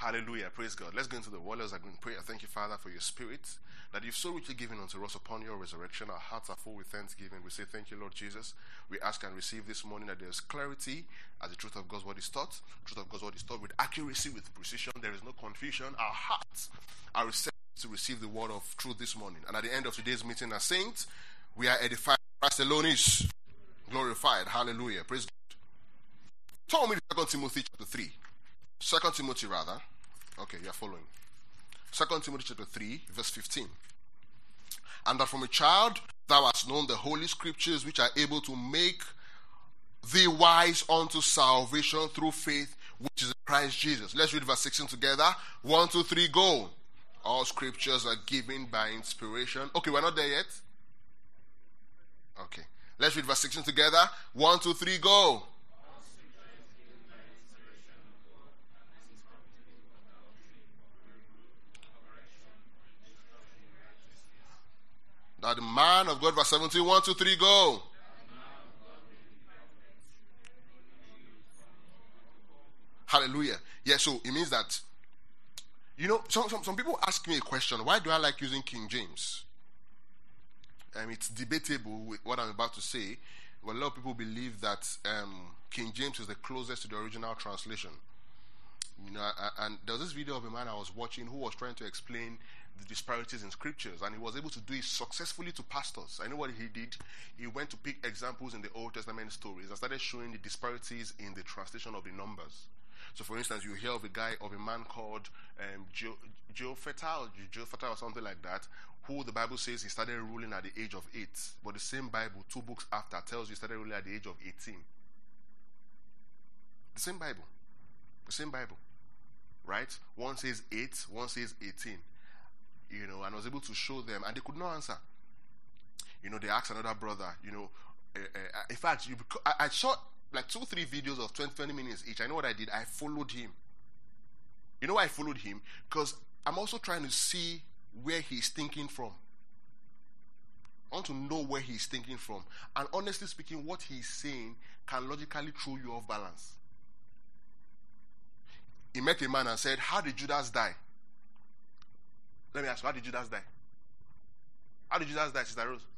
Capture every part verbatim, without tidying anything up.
Hallelujah. Praise God. Let's go into the word. Let's go in prayer. Thank you, Father, for your spirit that you've so richly given unto us upon your resurrection. Our hearts are full with thanksgiving. We say thank you, Lord Jesus. We ask and receive this morning that there's clarity as the truth of God's word is taught. The truth of God's word is taught with accuracy, with precision. There is no confusion. Our hearts are receptive to receive the word of truth this morning. And at the end of today's meeting as saints, we are edified. Christ alone is glorified. Hallelujah. Praise God. Turn with me to Second Timothy chapter three. Second Timothy rather. Okay, you are following. Second Timothy chapter three, verse fifteen. And that from a child thou hast known the holy scriptures, which are able to make thee wise unto salvation through faith, which is in Christ Jesus. Let's read verse sixteen together. One, two, three, go. All scriptures are given by inspiration. Okay, we're not there yet. Okay. Let's read verse sixteen together. One, two, three, go. That the man of God, verse seventeen, one, two, three, go. Hallelujah. Yeah, so it means that, you know, some, some, some people ask me a question. Why do I like using King James? Um, it's debatable with what I'm about to say. But a lot of people believe that um, King James is the closest to the original translation. You know, and there was this video of a man I was watching who was trying to explain the disparities in scriptures, and he was able to do it successfully to pastors. I know what he did. He went to pick examples in the Old Testament stories and started showing the disparities in the translation of the numbers. So, for instance, you hear of a guy, of a man called um, Jehoshaphat or Jehoshaphat or something like that, who the Bible says he started ruling at the age of eight. But the same Bible, two books after, tells you he started ruling at the age of eighteen. The same Bible. The same Bible. Right? One says eight, one says eighteen. You know, and I was able to show them, and they could not answer. You know, they asked another brother, you know, uh, uh, in fact, you, I, I shot like two, three videos of twenty, twenty minutes each. I know what I did. I followed him. You know why I followed him? Because I'm also trying to see where he's thinking from. I want to know where he's thinking from. And honestly speaking, what he's saying can logically throw you off balance. He met a man and said, how did Judas die? Let me ask you, how did Judas die? How did Judas die, Sister Rose?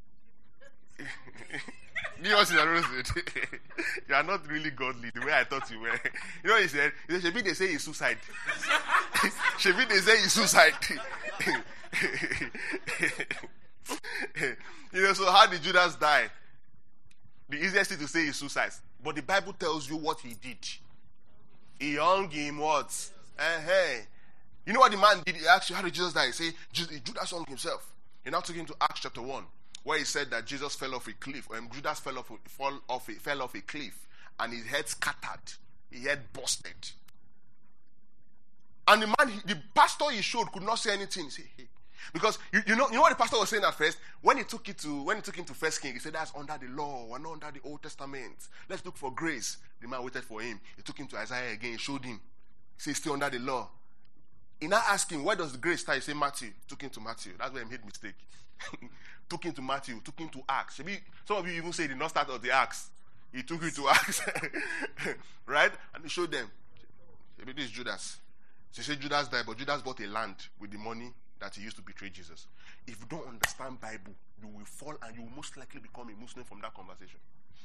You know what Sister Rose did? You are not really godly the way I thought you were. You know what he said? He said, Shebi, they say it's suicide. Shebi, they say it's suicide. You know, so how did Judas die? The easiest thing to say is suicide. But the Bible tells you what he did. He hung him what? Uh-huh. You know what the man did? He asked you, how did Jesus die? He said, Judas hung himself. He now took him to Acts chapter one, where he said that Jesus fell off a cliff, or Judas fell off, fall off a, fell off a cliff, and his head scattered, his head busted. And the man, the pastor he showed could not say anything. He said, hey. Because you, you know, you know what the pastor was saying at first? When he took it to when he took him to First King, he said that's under the law, we're not under the Old Testament. Let's look for grace. The man waited for him. He took him to Isaiah again, he showed him. He said he's still under the law. He now asked him, where does the grace start? He said Matthew. Took him to Matthew. That's where he made mistake. Took him to Matthew. Took him to Acts. Some of you even say he did not start at the Acts. He took you to Acts. Right? And he showed them. Maybe this is Judas. She said Judas died, but Judas bought a land with the money that he used to betray Jesus. If you don't understand Bible, you will fall and you will most likely become a Muslim from that conversation.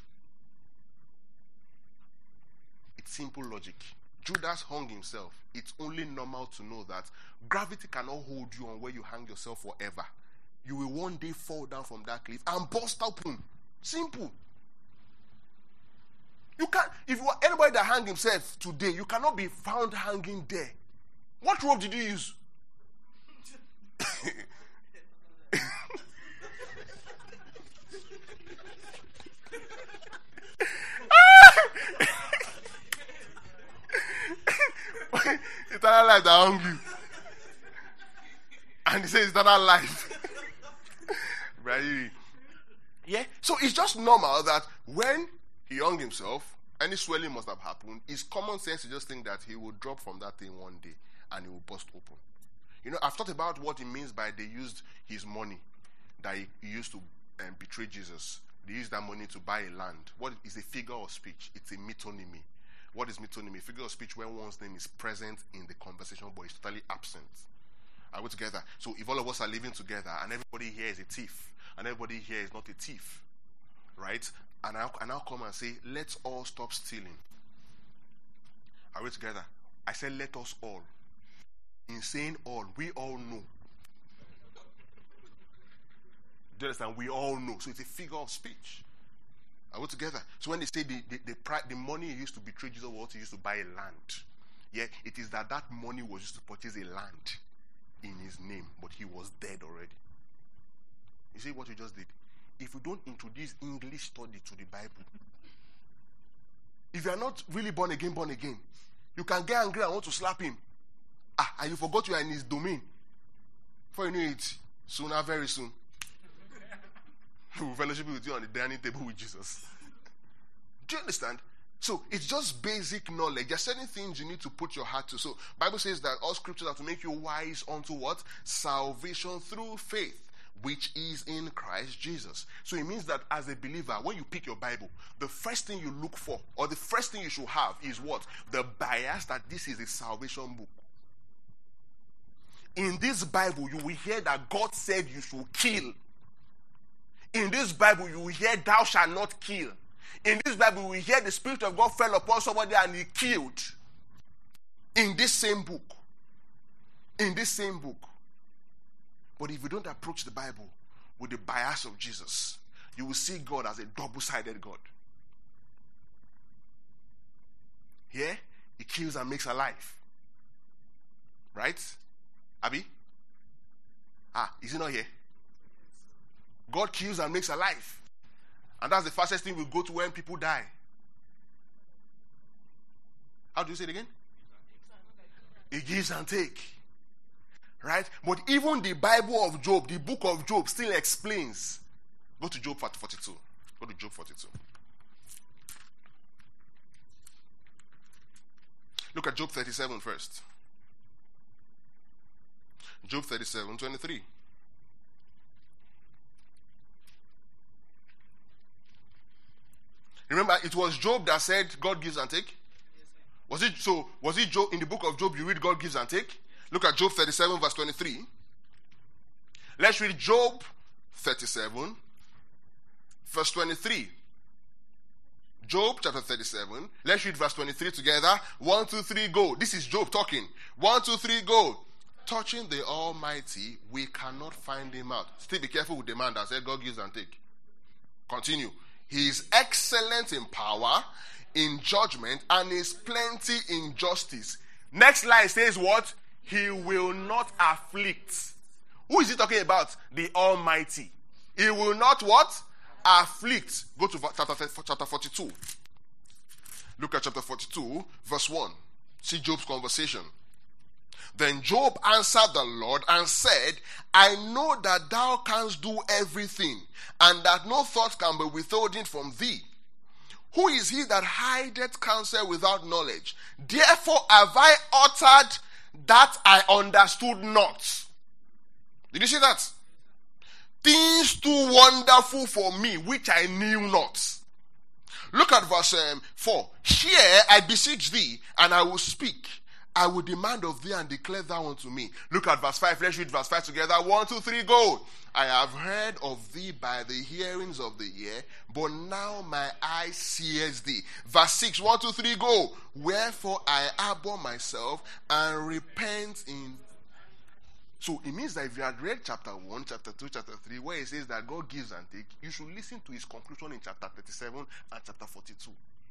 It's simple logic. Judas hung himself. It's only normal to know that gravity cannot hold you on where you hang yourself forever. You will one day fall down from that cliff and burst open. Simple. You can't, if you are anybody that hang himself today, you cannot be found hanging there. What rope did you use? Eternal life that hung you. And he says eternal life. Right? Yeah. So it's just normal that when he hung himself, any swelling must have happened. It's common sense to just think that he will drop from that thing one day and he will burst open. You know, I've thought about what it means by they used his money that he, he used to um, betray Jesus. They used that money to buy a land. What is a figure of speech? It's a metonymy. What is metonymy? Figure of speech where one's name is present in the conversation but is totally absent. Are we together? So if all of us are living together and everybody here is a thief and everybody here is not a thief, right? And I'll, and I'll come and say, let's all stop stealing. Are we together? I said, let us all. In saying all, we all know. Do you understand? We all know. So it's a figure of speech. Are we together? So when they say the, the, the, the money he used to betray Jesus was he used to buy a land. Yeah, it is that that money was used to purchase a land in his name, but he was dead already. You see what you just did? If you don't introduce English study to the Bible, if you are not really born again, born again, you can get angry and want to slap him. Ah, and you forgot you are in his domain. Before you know it, sooner, very soon, we will fellowship with you on the dining table with Jesus. Do you understand? So it's just basic knowledge. There are certain things you need to put your heart to. So Bible says that all scriptures are to make you wise unto what? Salvation through faith, which is in Christ Jesus. So it means that as a believer, when you pick your Bible, the first thing you look for, or the first thing you should have is what? The bias that this is a salvation book. In this Bible, you will hear that God said you should kill. In this Bible, you will hear thou shalt not kill. In this Bible, you will hear the Spirit of God fell upon somebody and he killed. In this same book. In this same book. But if you don't approach the Bible with the bias of Jesus, you will see God as a double-sided God. Here, he kills and makes alive. Right? Abi? Ah, is he not here? God kills and makes alive. And that's the fastest thing we go to when people die. How do you say it again? He gives and take. Right? But even the Bible of Job, the book of Job, still explains. Go to Job forty-two. Go to Job forty-two. Look at Job thirty-seven first. Job thirty-seven, twenty-three. Remember, it was Job that said God gives and take. Was it so? Was it Job in the book of Job? You read God gives and take. Look at Job thirty-seven, verse twenty-three. Let's read Job thirty-seven, verse twenty-three. Job chapter thirty-seven. Let's read verse twenty-three together. One, two, three, go. This is Job talking. One, two, three, go. Touching the Almighty, we cannot find him out. Still be careful with the man that said God gives and take. Continue. He is excellent in power, in judgment, and is plenty in justice. Next line says what? He will not afflict. Who is he talking about? The Almighty. He will not what? Afflict. Go to chapter forty-two. Look at chapter forty-two, verse one. See Job's conversation. Then Job answered the Lord and said, I know that thou canst do everything, and that no thought can be withholden from thee. Who is he that hideth counsel without knowledge? Therefore have I uttered that I understood not. Did you see that? Things too wonderful for me, which I knew not. Look at verse um, four. Hear, I beseech thee, and I will speak. I will demand of thee and declare thou unto me. Look at verse five. Let's read verse five together. One, two, three, go. I have heard of thee by the hearings of the ear, but now my eye sees thee. Verse six. One, two, three, go. Wherefore I abhor myself and repent in. So it means that if you had read chapter one, chapter two, chapter three, where it says that God gives and takes, you should listen to his conclusion in chapter thirty-seven and chapter forty-two.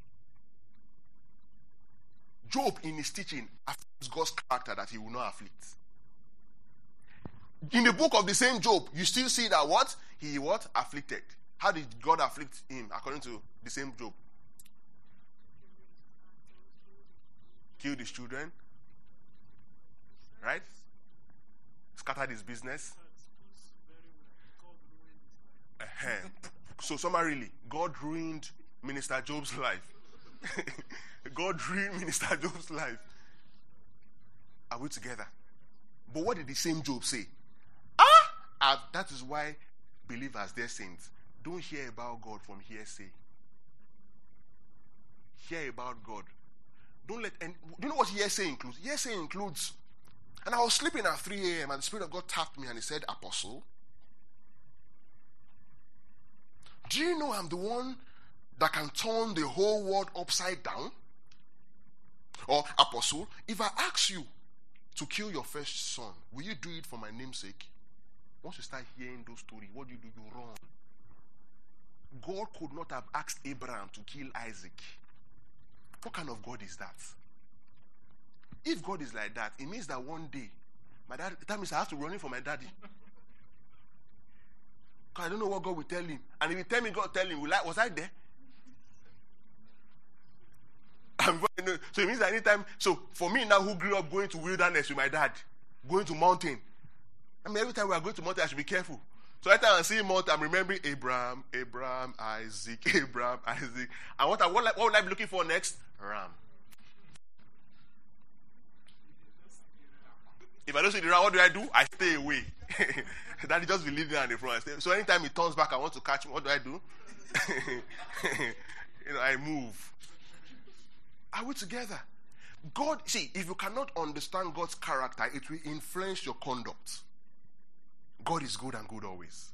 Job in his teaching affirms God's character that he will not afflict. In the book of the same Job, you still see that what? He what? Afflicted. How did God afflict him according to the same Job? Killed his children. Right? Scattered his business. Uh-huh. So summarily, God ruined Minister Job's life. God ruined Minister Job's life. Are we together? But what did the same Job say? Ah! Uh, that is why believers, dear saints, don't hear about God from hearsay. Hear about God Don't let any, do you know what hearsay includes? Hearsay includes, and I was sleeping at three a.m. and the Spirit of God tapped me and he said, Apostle, do you know I'm the one that can turn the whole world upside down? Or, Apostle, if I ask you to kill your first son, will you do it for my name's sake? Once you start hearing those stories, what do you do? You run. God could not have asked Abraham to kill Isaac. What kind of God is that? If God is like that, it means that one day, my dad, that means I have to run in for my daddy. Because I don't know what God will tell him. And if he tell me God tell him, will I, was I there? I'm, so it means that anytime, so for me now who grew up going to wilderness with my dad, going to mountain, I mean every time we are going to mountain I should be careful. So every time I see mountain, I'm remembering Abraham, Abraham, Isaac, Abraham, Isaac. And what, I, what, what will I be looking for next? Ram. If I don't see the ram, what do I do? I stay away. Daddy just be leading on the front. So anytime he turns back, I want to catch him. What do I do? you know, I move. Are we together? God, see, if you cannot understand God's character, it will influence your conduct. God is good and good always.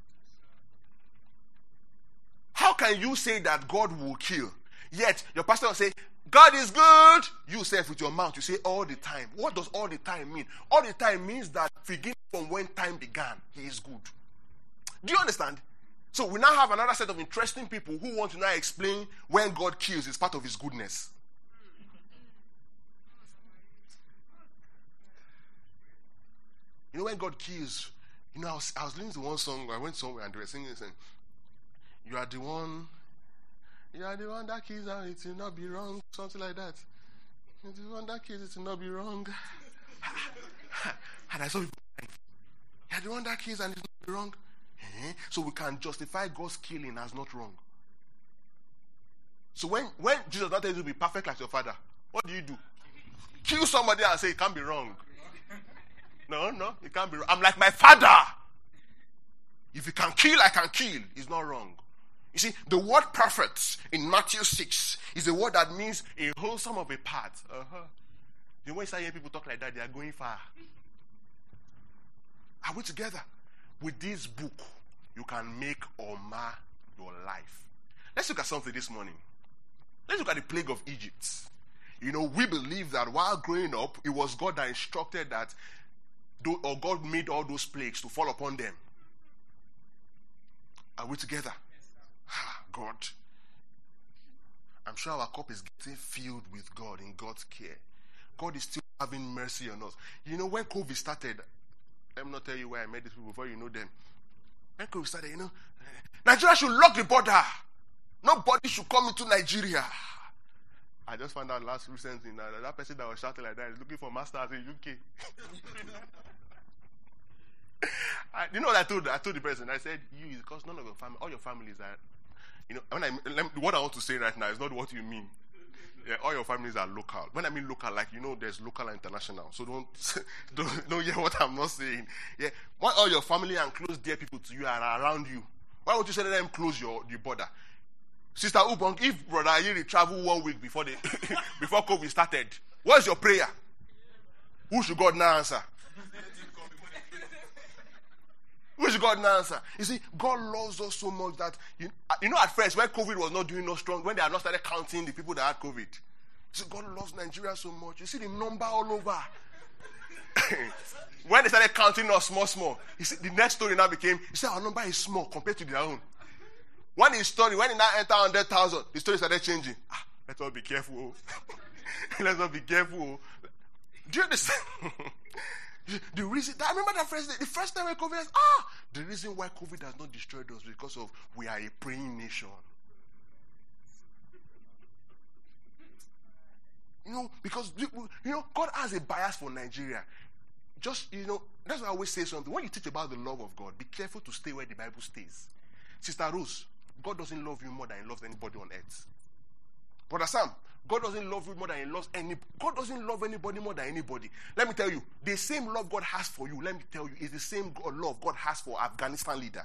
How can you say that God will kill? Yet your pastor will say, God is good. You say it with your mouth, you say all the time. What does all the time mean? All the time means that beginning from when time began, he is good. Do you understand? So we now have another set of interesting people who want to now explain when God kills is part of his goodness. You know when God kills, you know, I was, I was listening to one song, I went somewhere and they were singing and saying, you are the one, you are the one that kills and it will not be wrong, something like that. You are the one that kills, it will not be wrong. And I saw people like, you are the one that kills and it will not be wrong. Eh? So we can justify God's killing as not wrong. So when, when Jesus not tells you to be perfect like your father, what do you do? Kill somebody and say it can't be wrong. No, no, it can't be wrong. I'm like my father. If you can kill, I can kill. It's not wrong. You see, the word perfect in Matthew six is a word that means a whole sum of a part. Uh-huh. You know, when you start hearing people talk like that, they are going far. Are we together? With this book, you can make or mar your life. Let's look at something this morning. Let's look at the plague of Egypt. You know, we believe that while growing up, it was God that instructed that, or God made all those plagues to fall upon them. Are we together? Ah, God. I'm sure our cup is getting filled with God in God's care. God is still having mercy on us. You know, when COVID started, let me not tell you why I met these people before you know them. When COVID started, you know, Nigeria should lock the border. Nobody should come into Nigeria. I just found out last recently that that person that was shouting like that is looking for masters in U K. I, you know what I told? I told the person. I said, "You, because none of your family, all your families are, you know, when I let me, what I want to say right now is not what you mean. Yeah, all your families are local. When I mean local, like you know, there's local and international. So don't don't don't hear what I'm not saying. Yeah, why all your family and close dear people to you are around you? Why would you say let them close your the border?" Sister Ubong, if Brother Ayiri travel one week before the before COVID started, what's your prayer? Who should God now answer? Who should God now answer? You see, God loves us so much that, you, you know, at first, when COVID was not doing no strong, when they had not started counting the people that had COVID, so God loves Nigeria so much. You see the number all over. When they started counting us small, small, you see, the next story now became, you see, our number is small compared to their own. When his story, when he now entered one hundred thousand, the story started changing. Ah, let's all be careful. Let's all be careful. Do you understand? The reason, I remember that first day, the first time when COVID was, ah, the reason why COVID has not destroyed us is because of we are a praying nation. You know, because, you know, God has a bias for Nigeria. Just, you know, that's why I always say something. When you teach about the love of God, be careful to stay where the Bible stays. Sister Rose, God doesn't love you more than he loves anybody on earth. Brother Sam, God doesn't love you more than he loves any. God doesn't love anybody more than anybody. Let me tell you, the same love God has for you, let me tell you, is the same love God has for Afghanistan leader.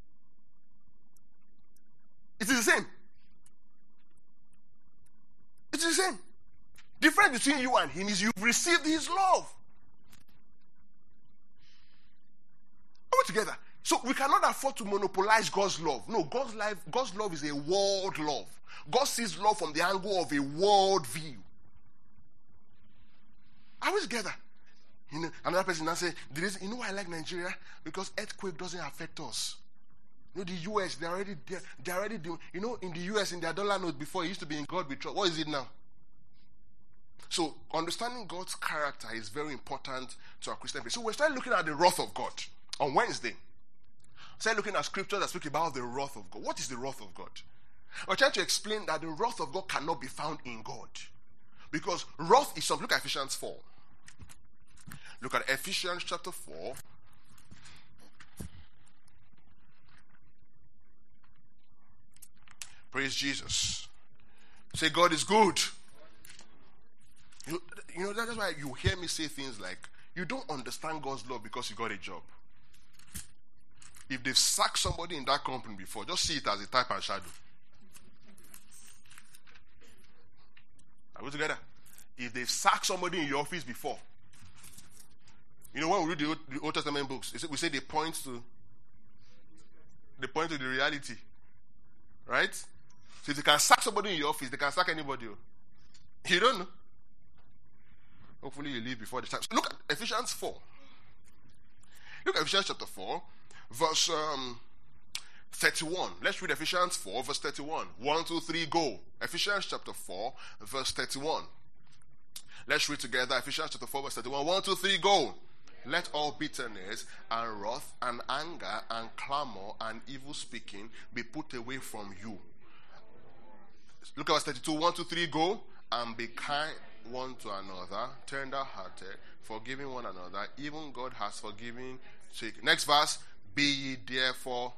It is the same. It's the same. Difference between you and him is you've received his love. Are we together? So we cannot afford to monopolize God's love. No, God's life, God's love is a world love. God sees love from the angle of a world view. Are we together? You know, another person now say, you know why I like Nigeria? Because earthquake doesn't affect us. You know, the U S, they're already they're, they're already doing, you know, in the U S, in their dollar note before, it used to be in God we trust. What is it now? So understanding God's character is very important to our Christian faith. So we started looking at the wrath of God on Wednesday. Started looking at scriptures that speak about the wrath of God. What is the wrath of God? We're trying to explain that the wrath of God cannot be found in God. Because wrath is something. Look at Ephesians four. Look at Ephesians chapter four. Praise Jesus. Say, God is good. You, you know, that's why you hear me say things like, you don't understand God's love because you got a job. If they've sacked somebody in that company before, just see it as a type and shadow. Are we together? If they've sacked somebody in your office before, you know, when we read the Old, the Old Testament books, we say they point to they point to the reality. Right? So if they can sack somebody in your office, they can sack anybody. You don't know. Hopefully you leave before the time. So look at Ephesians four. Look at Ephesians chapter four. Verse um, thirty-one. Let's read Ephesians four, verse thirty-one. One, two, three, go. Ephesians chapter four, verse thirty-one. Let's read together Ephesians chapter four, verse thirty-one. One, two, three, go. Let all bitterness and wrath and anger and clamor and evil speaking be put away from you. Look at verse thirty-two. One, two, three, go. And be kind one to another, tender-hearted, forgiving one another, even God has forgiven. Next verse. Be ye therefore.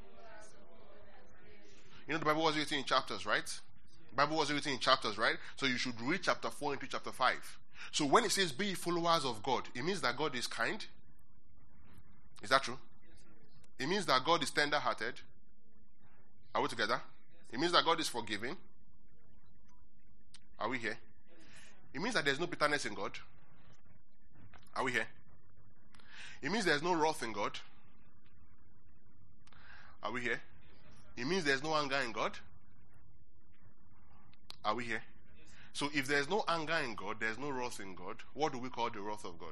You know the Bible was written in chapters, right? The Bible was written in chapters, right? So you should read chapter four into chapter five. So when it says be ye followers of God, it means that God is kind. Is that true? It means that God is tender-hearted. Are we together? It means that God is forgiving. Are we here? It means that there's no bitterness in God. Are we here? It means there's no wrath in God. Are we here? It means there's no anger in God. Are we here? So if there's no anger in God, there's no wrath in God, what do we call the wrath of God?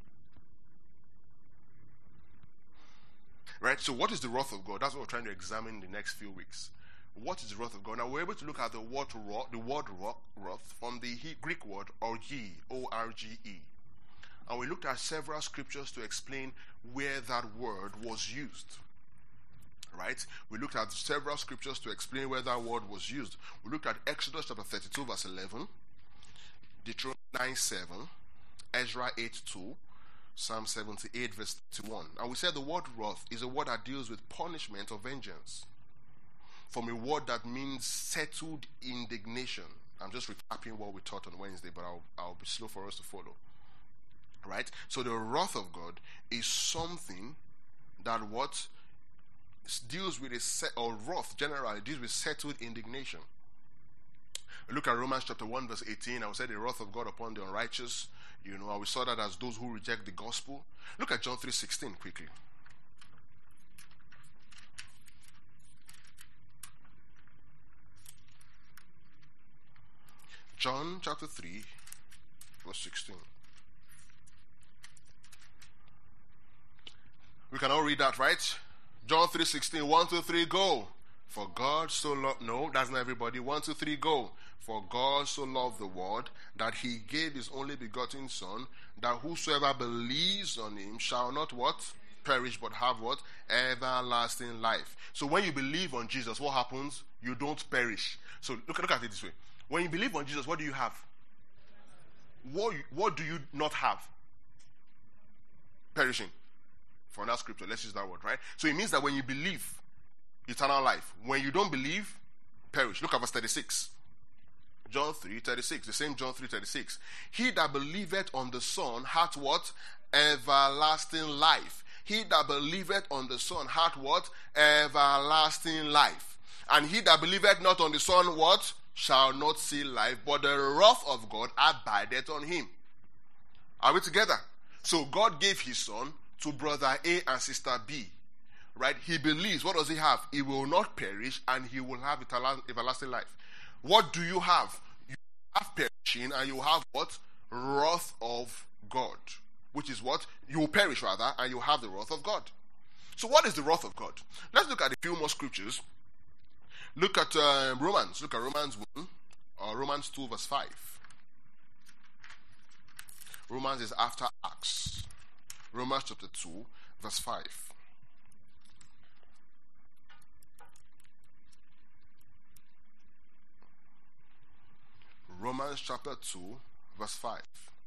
Right? So what is the wrath of God? That's what we're trying to examine in the next few weeks. What is the wrath of God? Now we're able to look at the word wrath, the word wrath from the Greek word orge, O R G E. And we looked at several scriptures to explain where that word was used. Right? We looked at several scriptures to explain where that word was used. We looked at Exodus chapter thirty-two verse eleven, Deuteronomy nine seven, Ezra eight two, Psalm seventy-eight verse thirty-one. And we said the word wrath is a word that deals with punishment or vengeance. From a word that means settled indignation. I'm just recapping what we taught on Wednesday, but I'll, I'll be slow for us to follow. Right? So the wrath of God is something that what deals with a set, or wrath generally deals with settled indignation. Look at Romans chapter one verse eighteen. I will say the wrath of God upon the unrighteous. You know, we saw that as those who reject the gospel. Look at John three sixteen quickly. John chapter three verse sixteen. We can all read that, right? John three sixteen, one, two, three, go. For God so loved, no, that's not everybody. One, two, three, go. For God so loved the world that he gave his only begotten Son, that whosoever believes on him shall not what? Perish, but have what? Everlasting life. So when you believe on Jesus, what happens? You don't perish. So look, look at it this way. When you believe on Jesus, what do you have? What, what do you not have? Perishing. For that scripture, let's use that word, right? So it means that when you believe, eternal life. When you don't believe, perish. Look at verse thirty-six. John three thirty-six. The same John three thirty-six. He that believeth on the Son hath what? Everlasting life. He that believeth on the Son hath what? Everlasting life. And he that believeth not on the Son, what? shall not see life, but the wrath of God abideth on him. Are we together? So God gave his son to brother A and sister B. Right? He believes, what does he have? He will not perish and he will have everlasting life. What do you have? You have perishing and you have what? Wrath of God. Which is what? You will perish rather and you have the wrath of God. So what is the wrath of God? Let's look at a few more scriptures. Look at uh, Romans. Look at Romans one or Romans two verse five. Romans is after Acts. Romans chapter two verse five. Romans chapter two verse five.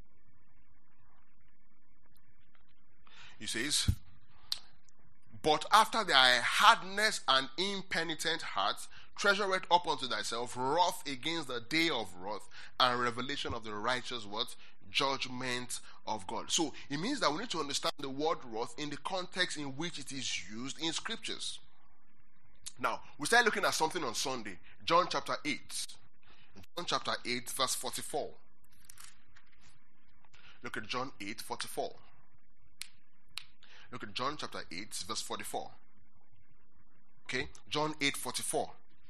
He says, but after thy hardness and impenitent heart, treasure it up unto thyself wrath against the day of wrath and revelation of the righteous what? Judgment of God. So it means that we need to understand the word wrath in the context in which it is used in scriptures. Now, we started looking at something on Sunday. John chapter eight. John chapter eight verse forty-four. Look at John eight forty-four. Look at John chapter eight, verse forty-four. Okay? John eight forty-four.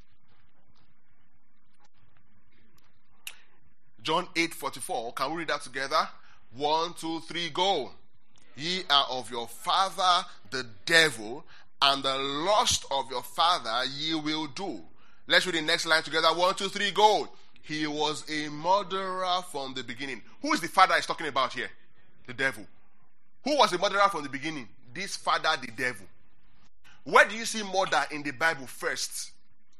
John eight forty-four. Can we read that together? One, two, three, go. Ye are of your father the devil, and the lust of your father ye will do. Let's read the next line together. One, two, three, go. He was a murderer from the beginning. Who is the father he's talking about here? The devil. Who was the murderer from the beginning? This father, the devil. Where do you see murder in the Bible first?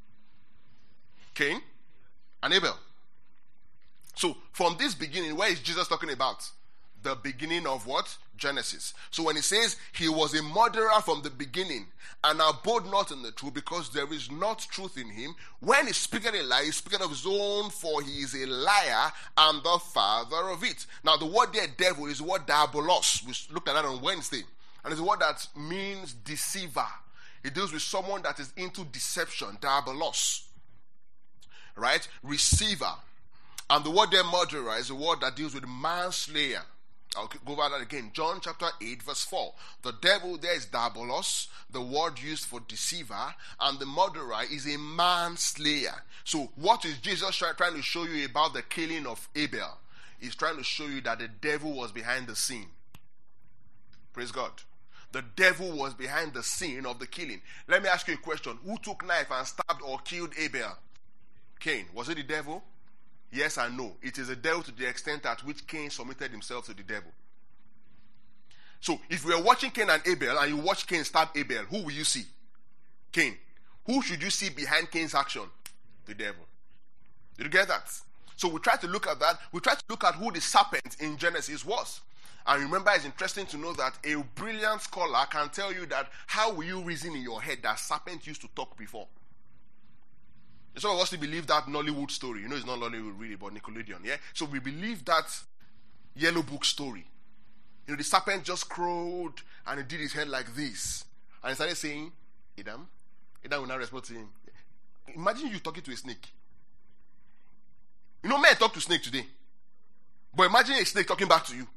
Cain and Abel. So, from this beginning, where is Jesus talking about? The beginning of what? Genesis. So when he says he was a murderer from the beginning and abode not in the truth because there is not truth in him, when he's speaking a lie, he's speaking of his own, for he is a liar and the father of it. Now the word there, devil, is the word diabolos. We looked at that on Wednesday. And it's a word that means deceiver. It deals with someone that is into deception, diabolos. Right? Receiver. And the word there, murderer, is a word that deals with manslayer. I'll go over that again. John chapter eight verse four. The devil there is diabolos, the word used for deceiver, and the murderer is a manslayer. So what is Jesus trying to show you about the killing of Abel? He's trying to show you that the devil was behind the scene. Praise God. The devil was behind the scene of the killing. Let me ask you a question. Who took knife and stabbed or killed Abel? Cain. Was it the devil? Yes and no. It is the devil to the extent at which Cain submitted himself to the devil. So, if we are watching Cain and Abel and you watch Cain stab Abel, who will you see? Cain. Who should you see behind Cain's action? The devil. Did you get that? So, we try to look at that. We try to look at who the serpent in Genesis was. And remember, it's interesting to know that a brilliant scholar can tell you that how will you reason in your head that serpent used to talk before? Some of us believe that Nollywood story. You know, it's not Nollywood really, but Nickelodeon, yeah? So we believe that Yellow Book story. You know, the serpent just crowed and he did his head like this. And he started saying, Adam. Adam will not respond to him. Imagine you talking to a snake. You know, men talk to snake today. But imagine a snake talking back to you.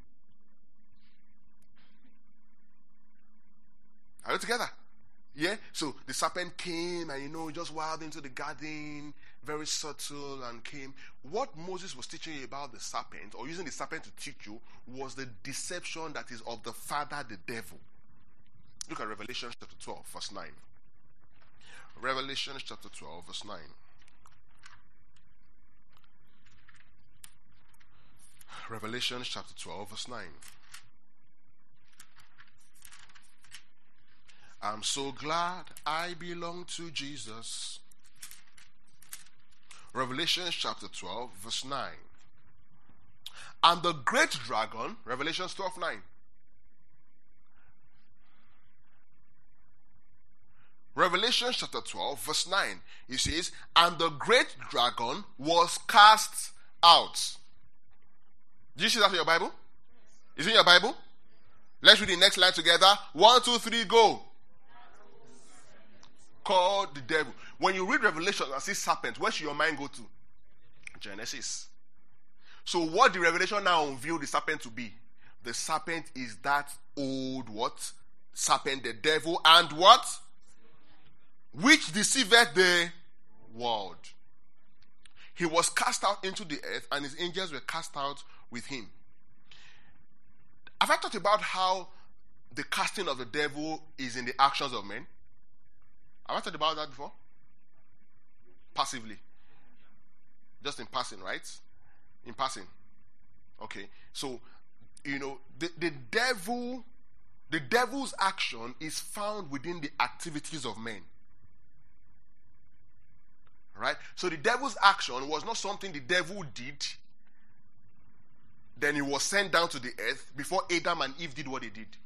Are you together? Yeah, so the serpent came and, you know, just wild into the garden, very subtle, and came. What Moses was teaching you about the serpent, or using the serpent to teach you, was the deception that is of the father, the devil. Look at Revelation chapter twelve, verse nine. Revelation chapter twelve, verse nine. Revelation chapter twelve, verse nine. I'm so glad I belong to Jesus. Revelation chapter twelve, verse nine. And the great dragon, Revelation twelve, nine. Revelation chapter twelve, verse nine. It says, and the great dragon was cast out. Do you see that in your Bible? Is it in your Bible? Let's read the next line together. One, two, three, go. Called the devil. When you read Revelation and see serpent, where should your mind go to? Genesis. So what the revelation now unveiled the serpent to be? The serpent is that old what? Serpent, the devil, and what? Which deceiveth the world. He was cast out into the earth, and his angels were cast out with him. Have I talked about how the casting of the devil is in the actions of men? Have I talked about that before? Passively. Just in passing, right? In passing. Okay. So, you know, the, the devil, the devil's action is found within the activities of men. Right? So the devil's action was not something the devil did, then he was sent down to the earth before Adam and Eve did what they did.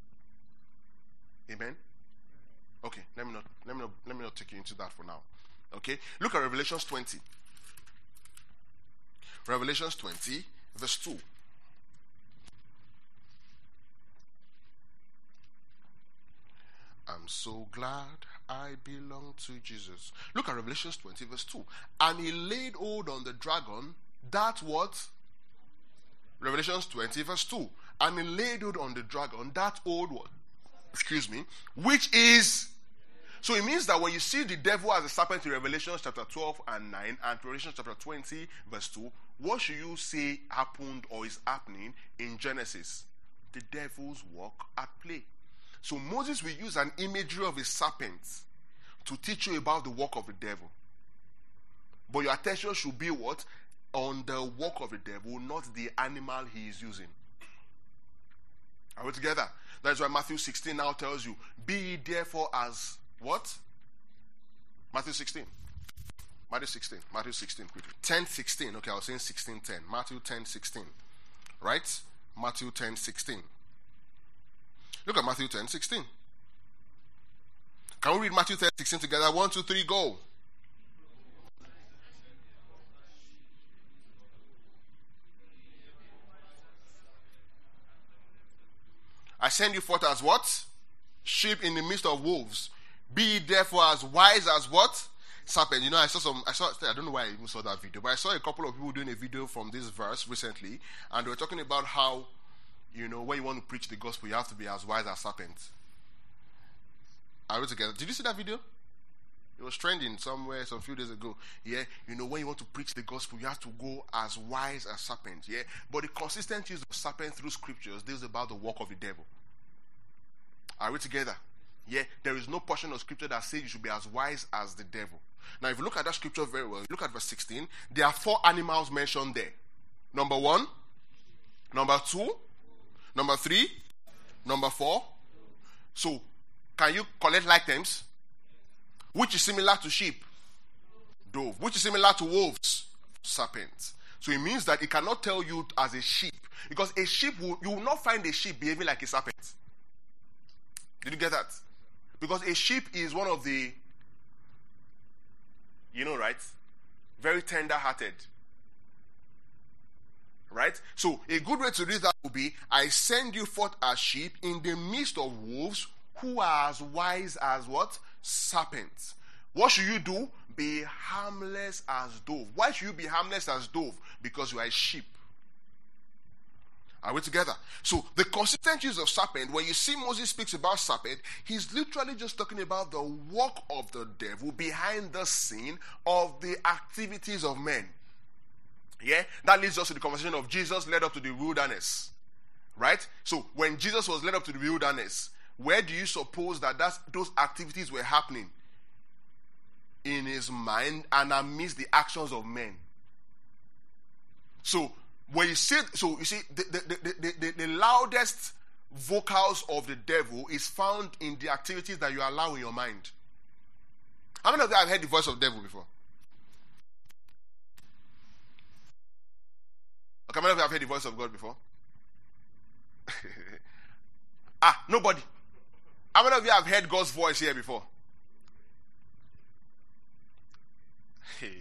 Amen? Okay, let me not let me not let me not take you into that for now. Okay? Look at Revelations twenty. Revelations twenty, verse two. I'm so glad I belong to Jesus. Look at Revelations twenty, verse two. And he laid hold on the dragon, that what? Revelations twenty, verse two. And he laid hold on the dragon, that old one, excuse me, which is. So it means that when you see the devil as a serpent in Revelation chapter twelve and nine and Revelation chapter twenty, verse two, what should you say happened or is happening in Genesis? The devil's work at play. So Moses will use an imagery of a serpent to teach you about the work of the devil. But your attention should be what? On the work of the devil, not the animal he is using. Are we together? That's why Matthew sixteen now tells you, be ye therefore as what? Matthew sixteen. Matthew sixteen. Matthew sixteen quickly. ten sixteen. Okay, I was saying sixteen ten. Matthew ten sixteen. Right? Matthew ten sixteen. Look at Matthew ten sixteen. Can we read Matthew ten sixteen together? One, two, three, go. I send you forth as what? Sheep in the midst of wolves. Be ye therefore as wise as what? Serpent. You know, I saw some, I saw, I don't know why I even saw that video, but I saw a couple of people doing a video from this verse recently, and they were talking about how, you know, when you want to preach the gospel, you have to be as wise as serpents. Are we together? Did you see that video? It was trending somewhere some few days ago. Yeah, you know, when you want to preach the gospel, you have to go as wise as serpents. Yeah, but the consistent use of serpent through scriptures deals about the work of the devil. Are we together? Yeah, there is no portion of scripture that says you should be as wise as the devil. Now, if you look at that scripture very well, look at verse sixteen. There are four animals mentioned there. Number one, number two, number three, number four. So, can you collect like terms? Which is similar to sheep? Dove. Which is similar to wolves? Serpent. So it means that it cannot tell you as a sheep. Because a sheep, will, you will not find a sheep behaving like a serpent. Did you get that? Because a sheep is one of the, you know, right? Very tender-hearted. Right? So a good way to read that would be, I send you forth as sheep in the midst of wolves who are as wise as what? Serpents. What should you do? Be harmless as dove. Why should you be harmless as dove? Because you are a sheep. Are we together? So the consistent use of serpent, when you see Moses speaks about serpent, he's literally just talking about the work of the devil behind the scene of the activities of men. Yeah? That leads us to the conversation of Jesus led up to the wilderness. Right? So when Jesus was led up to the wilderness, where do you suppose that that's, those activities were happening? In his mind and amidst the actions of men. So when you see, so you see, the, the, the, the, the loudest vocals of the devil is found in the activities that you allow in your mind. How many of you have heard the voice of the devil before? Okay, how many of you have heard the voice of God before? ah, nobody. How many of you have heard God's voice here before? Hey.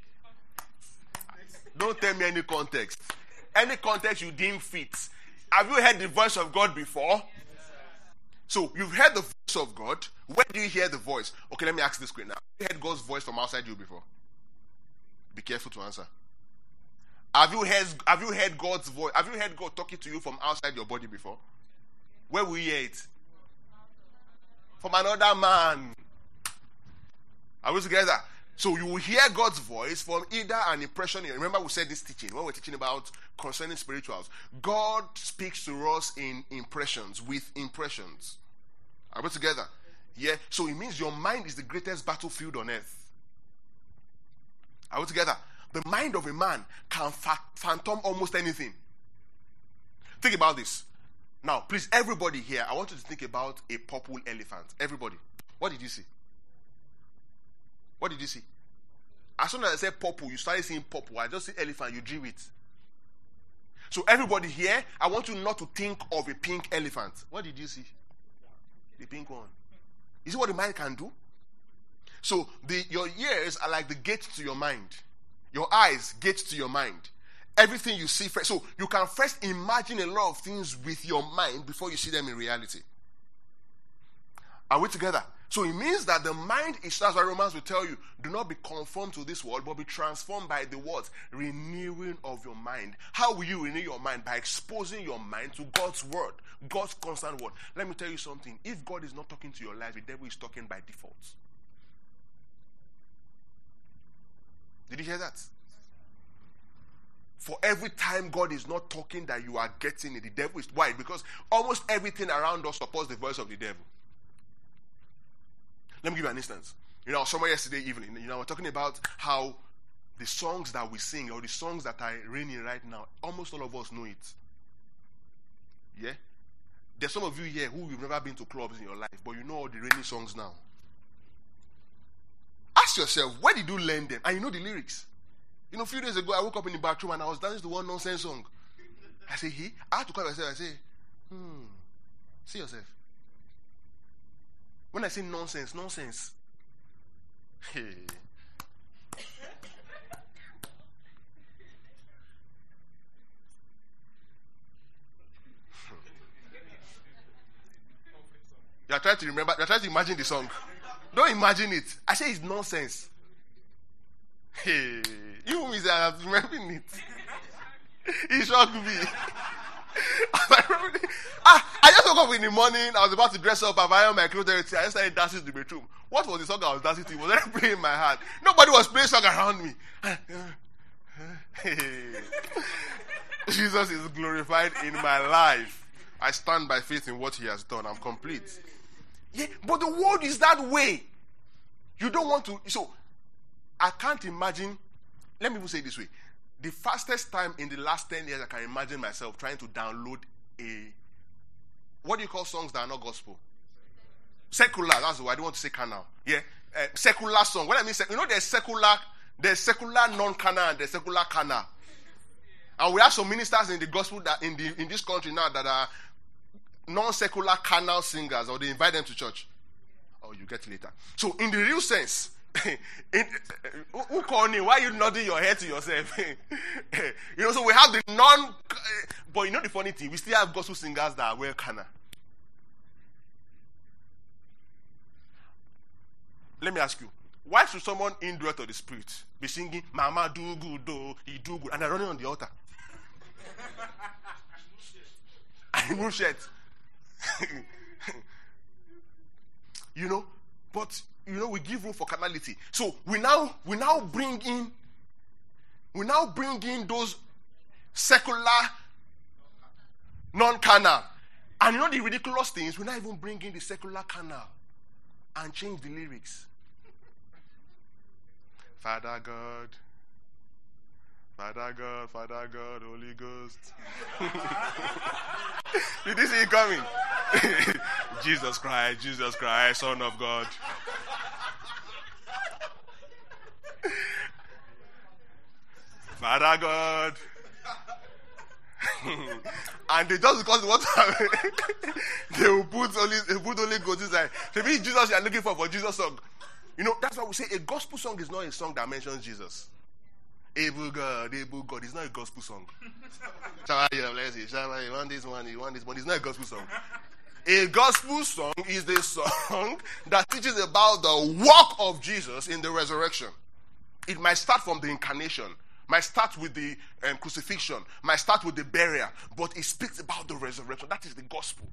Don't tell me any context. Any context you deem fit. Have you heard the voice of God before? So, you've heard the voice of God. Where do you hear the voice? Okay, let me ask this quick now. Have you heard God's voice from outside you before? Be careful to answer. Have you heard have you heard God's voice? Have you heard God talking to you from outside your body before? Where will you hear it? From another man. Are we together? So you will hear God's voice from either an impression. Remember we said this teaching, when we're teaching about concerning spirituals. God speaks to us in impressions, with impressions. Are we together? Yeah. So it means your mind is the greatest battlefield on earth. Are we together? The mind of a man can fa- phantom almost anything. Think about this. Now, please, everybody here, I want you to think about a purple elephant. Everybody. What did you see? What did you see? As soon as I said purple, you started seeing purple. I just see elephant, you dream it. So everybody here, I want you not to think of a pink elephant. What did you see? The pink one. You see what the mind can do? So the your ears are like the gate to your mind. Your eyes, gate to your mind. Everything you see first. So you can first imagine a lot of things with your mind before you see them in reality. Are we together? So it means that the mind is, that's why Romans will tell you, do not be conformed to this world, but be transformed by the words, renewing of your mind. How will you renew your mind? By exposing your mind to God's word, God's constant word. Let me tell you something. If God is not talking to your life, the devil is talking by default. Did you hear that? For every time God is not talking that you are getting it, the devil is. Why? Because almost everything around us supports the voice of the devil. Let me give you an instance. You know, somewhere yesterday evening, you know, we're talking about how the songs that we sing or the songs that are raining right now, almost all of us know it. Yeah? There's some of you here who you've never been to clubs in your life, but you know all the rainy songs now. Ask yourself, where did you learn them? And you know the lyrics. You know, a few days ago, I woke up in the bathroom and I was dancing to one nonsense song. I say, he? I had to call myself. I say, hmm, see yourself. When I say nonsense, nonsense. Hey. You are trying to remember, you are trying to imagine the song. Don't imagine it. I say it's nonsense. Hey, you mean that I'm remembering it. It shocked me. ah, I just woke up in the morning. I was about to dress up. I've ironed my clothes. I just started dancing in the bedroom. What was the song I was dancing to? Was I playing in my heart? Nobody was playing song around me. Jesus is glorified in my life. I stand by faith in what he has done. I'm complete. Yeah, but the world is that way. You don't want to. So, I can't imagine. Let me even say it this way. The fastest time in the last ten years I can imagine myself trying to download a, what do you call songs that are not gospel? Secular. That's the word. I don't want to say carnal. Yeah, uh, secular song. What I mean, you know, there's secular, there's secular non-carnal, and there's secular carnal. And we have some ministers in the gospel that in the in this country now that are non-secular carnal singers, or they invite them to church. Oh, you get it later. So, in the real sense. in, uh, who called me? Why are you nodding your head to yourself? You know, so we have the non, but you know the funny thing, we still have gospel singers that are well carnal. Let me ask you, why should someone indwelt of the Spirit be singing "Mama do good, oh, he do good," and they're running on the altar? I move shirt. You know, but you know, we give room for carnality. So we now we now bring in we now bring in those secular non-carnal. And you know the ridiculous things, we now even bring in the secular carnal and change the lyrics. Father God, Father God, Father God, Holy Ghost. Did you see it coming? Jesus Christ, Jesus Christ, Son of God. Father God. And they just because they want to they will put only they put only God inside. Maybe Jesus you are looking for for Jesus song. You know, that's why we say a gospel song is not a song that mentions Jesus. Able God, able God. It's not a gospel song. Shall I bless you? Shall I want this one? You want this one? It's not a gospel song. A gospel song is the song that teaches about the work of Jesus in the resurrection. It might start from the incarnation, might start with the um, crucifixion, might start with the burial, but it speaks about the resurrection. That is the gospel.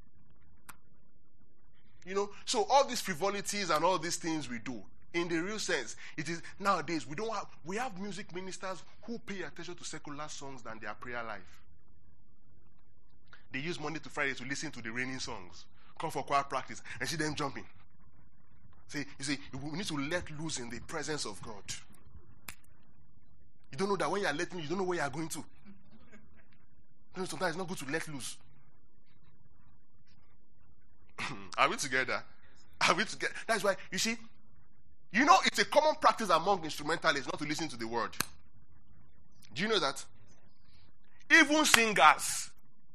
You know, so all these frivolities and all these things we do, in the real sense, it is nowadays we don't have we have music ministers who pay attention to secular songs than their prayer life. They use Monday to Friday to listen to the raining songs, come for choir practice, and see them jumping. See, you see, we need to let loose in the presence of God. You don't know that when you are letting, you don't know where you are going to. You know, sometimes it's not good to let loose. Are we together? Are we together? That's why, you see, you know, it's a common practice among instrumentalists not to listen to the word. Do you know that? Even singers,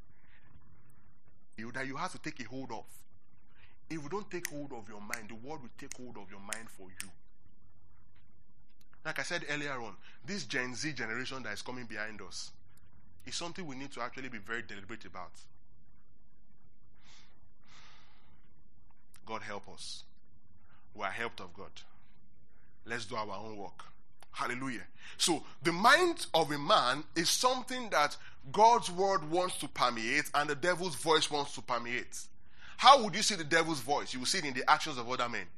you, that you have to take a hold of. If you don't take hold of your mind, the word will take hold of your mind for you. Like I said earlier on, this Gen Z generation that is coming behind us is something we need to actually be very deliberate about. God help us. We are helped of God. Let's do our own work. Hallelujah. So, the mind of a man is something that God's word wants to permeate and the devil's voice wants to permeate. How would you see the devil's voice? You will see it in the actions of other men.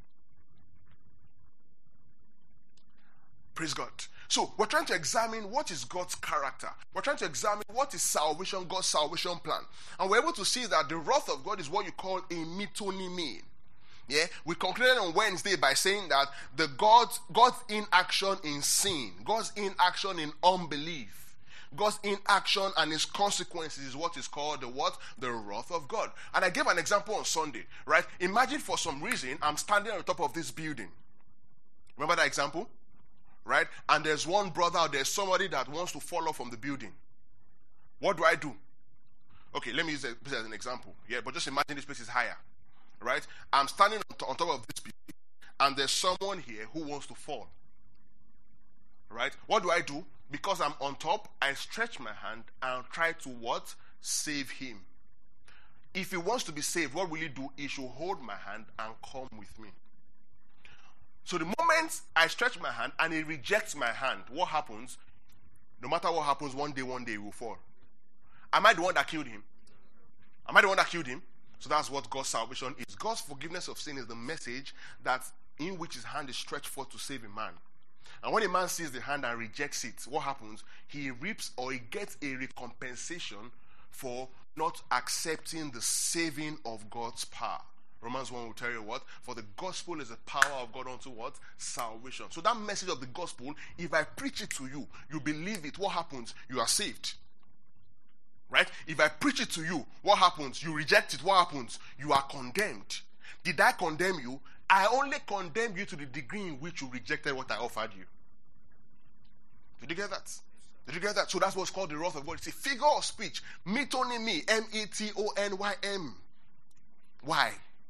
Praise God. So, we're trying to examine what is God's character. We're trying to examine what is salvation, God's salvation plan. And we're able to see that the wrath of God is what you call a metonymy. Yeah, we concluded on Wednesday by saying that the God's, God's inaction in sin, God's inaction in unbelief, God's inaction and his consequences is what is called the what? The wrath of God. And I gave an example on Sunday, right? Imagine for some reason I'm standing on the top of this building. Remember that example? Right? And there's one brother or there's somebody that wants to fall off from the building. What do I do? Okay, let me use this as an example. Yeah, but just imagine this place is higher. Right? I'm standing on, t- on top of this building and there's someone here who wants to fall. Right? What do I do? Because I'm on top, I stretch my hand and try to what? Save him. If he wants to be saved, what will he do? He should hold my hand and come with me. So the moment I stretch my hand and he rejects my hand, what happens? No matter what happens, one day, one day he will fall. Am I the one that killed him? Am I the one that killed him? So that's what God's salvation is. God's forgiveness of sin is the message that in which his hand is stretched forth to save a man. And when a man sees the hand and rejects it, what happens? He reaps or he gets a recompensation for not accepting the saving of God's power. Romans one will tell you what? For the gospel is the power of God unto what? Salvation. So that message of the gospel, if I preach it to you, you believe it, what happens? You are saved. Right? If I preach it to you, what happens? You reject it, what happens? You are condemned. Did I condemn you? I only condemned you to the degree in which you rejected what I offered you. Did you get that? Did you get that? So that's what's called the wrath of God. It's a figure of speech. Metonymy. M E T O N Y M. Why?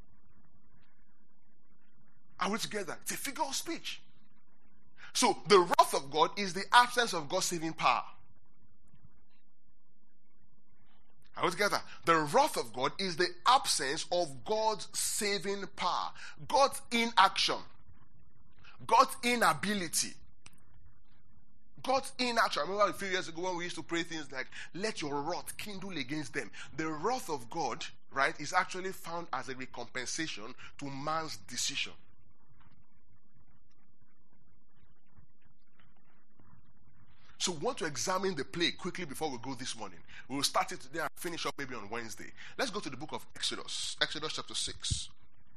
Are we together? It's a figure of speech. So the wrath of God is the absence of God's saving power. Are we together? The wrath of God is the absence of God's saving power. God's inaction. God's inability. God's inaction. I remember a few years ago when we used to pray things like, let your wrath kindle against them. The wrath of God, right, is actually found as a recompensation to man's decision. So we want to examine the play quickly before we go this morning. We will start it today and finish up maybe on Wednesday. Let's go to the book of Exodus. Exodus chapter six.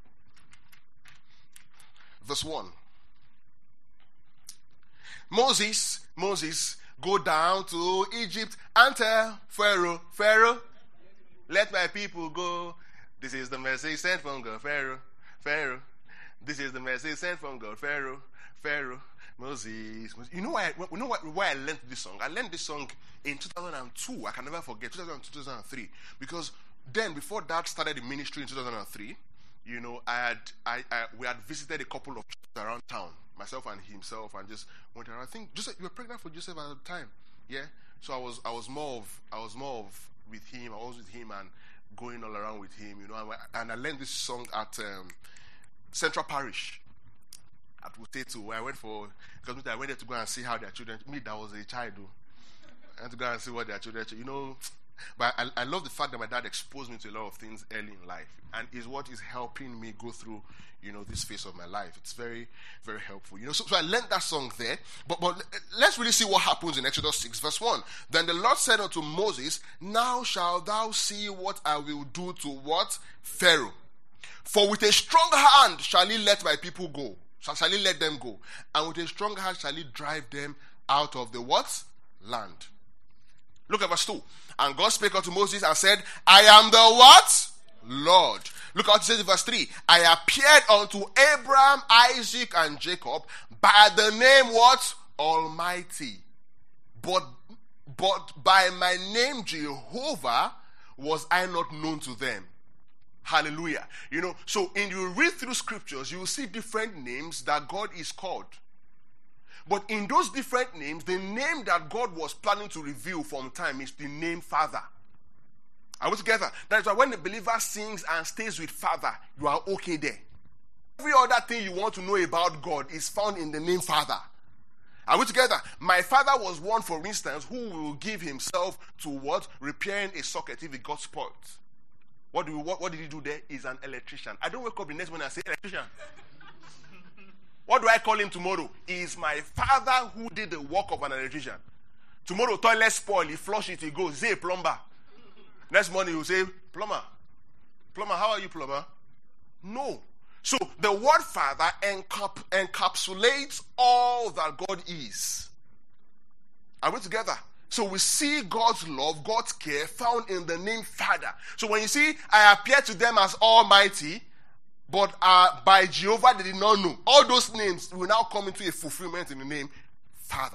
Verse one. Moses, Moses, go down to Egypt and tell Pharaoh, Pharaoh, let my people go. This is the message sent from God, Pharaoh, Pharaoh. This is the message sent from God, Pharaoh, Pharaoh. Moses, Moses. You know why? You know why, why I learned this song? I learned this song in two thousand two. I can never forget two thousand two, two thousand three, because then before Dad started the ministry in two thousand three, you know, I had I, I we had visited a couple of churches around town, myself and himself, and just went around. I think Joseph, you were pregnant for Joseph at the time, yeah. So I was I was more of I was more of with him. I was with him and going all around with him, you know. And, and I learned this song at um, Central Parish. would say too. I went for, because I went there to go and see how their children, me that was a child, though. And to go and see what their children, you know. But I, I love the fact that my dad exposed me to a lot of things early in life, and is what is helping me go through, you know, this phase of my life. It's very, very helpful. You know, so, so I learned that song there. But but let's really see what happens in Exodus six, verse one. Then the Lord said unto Moses, now shalt thou see what I will do to what? Pharaoh. For with a strong hand shall he let my people go. Shall, shall he let them go. And with a strong hand shall he drive them out of the what? Land. Look at verse two. And God spake unto Moses and said, I am the what? Lord. Look what it says in verse three. I appeared unto Abraham, Isaac, and Jacob by the name what? Almighty. But, but by my name Jehovah was I not known to them. Hallelujah. You know, so in you read through scriptures, you will see different names that God is called. But in those different names, the name that God was planning to reveal from time is the name Father. Are we together? That is why when the believer sings and stays with Father, you are okay there. Every other thing you want to know about God is found in the name Father. Are we together? My father was one, for instance, who will give himself to what? Repairing a socket if it got spoiled. What, do we, what, what did he do there? He's an electrician. I don't wake up the next morning and say, electrician. What do I call him tomorrow? He is my father who did the work of an electrician. Tomorrow, toilet spoil, he flush it, he goes, say, plumber. Next morning, he will say, plumber. Plumber, how are you, plumber? No. So, the word Father encap- encapsulates all that God is. Are we together? So, we see God's love, God's care found in the name Father. So, when you see, I appear to them as Almighty, but uh, by Jehovah they did not know. All those names will now come into a fulfillment in the name Father.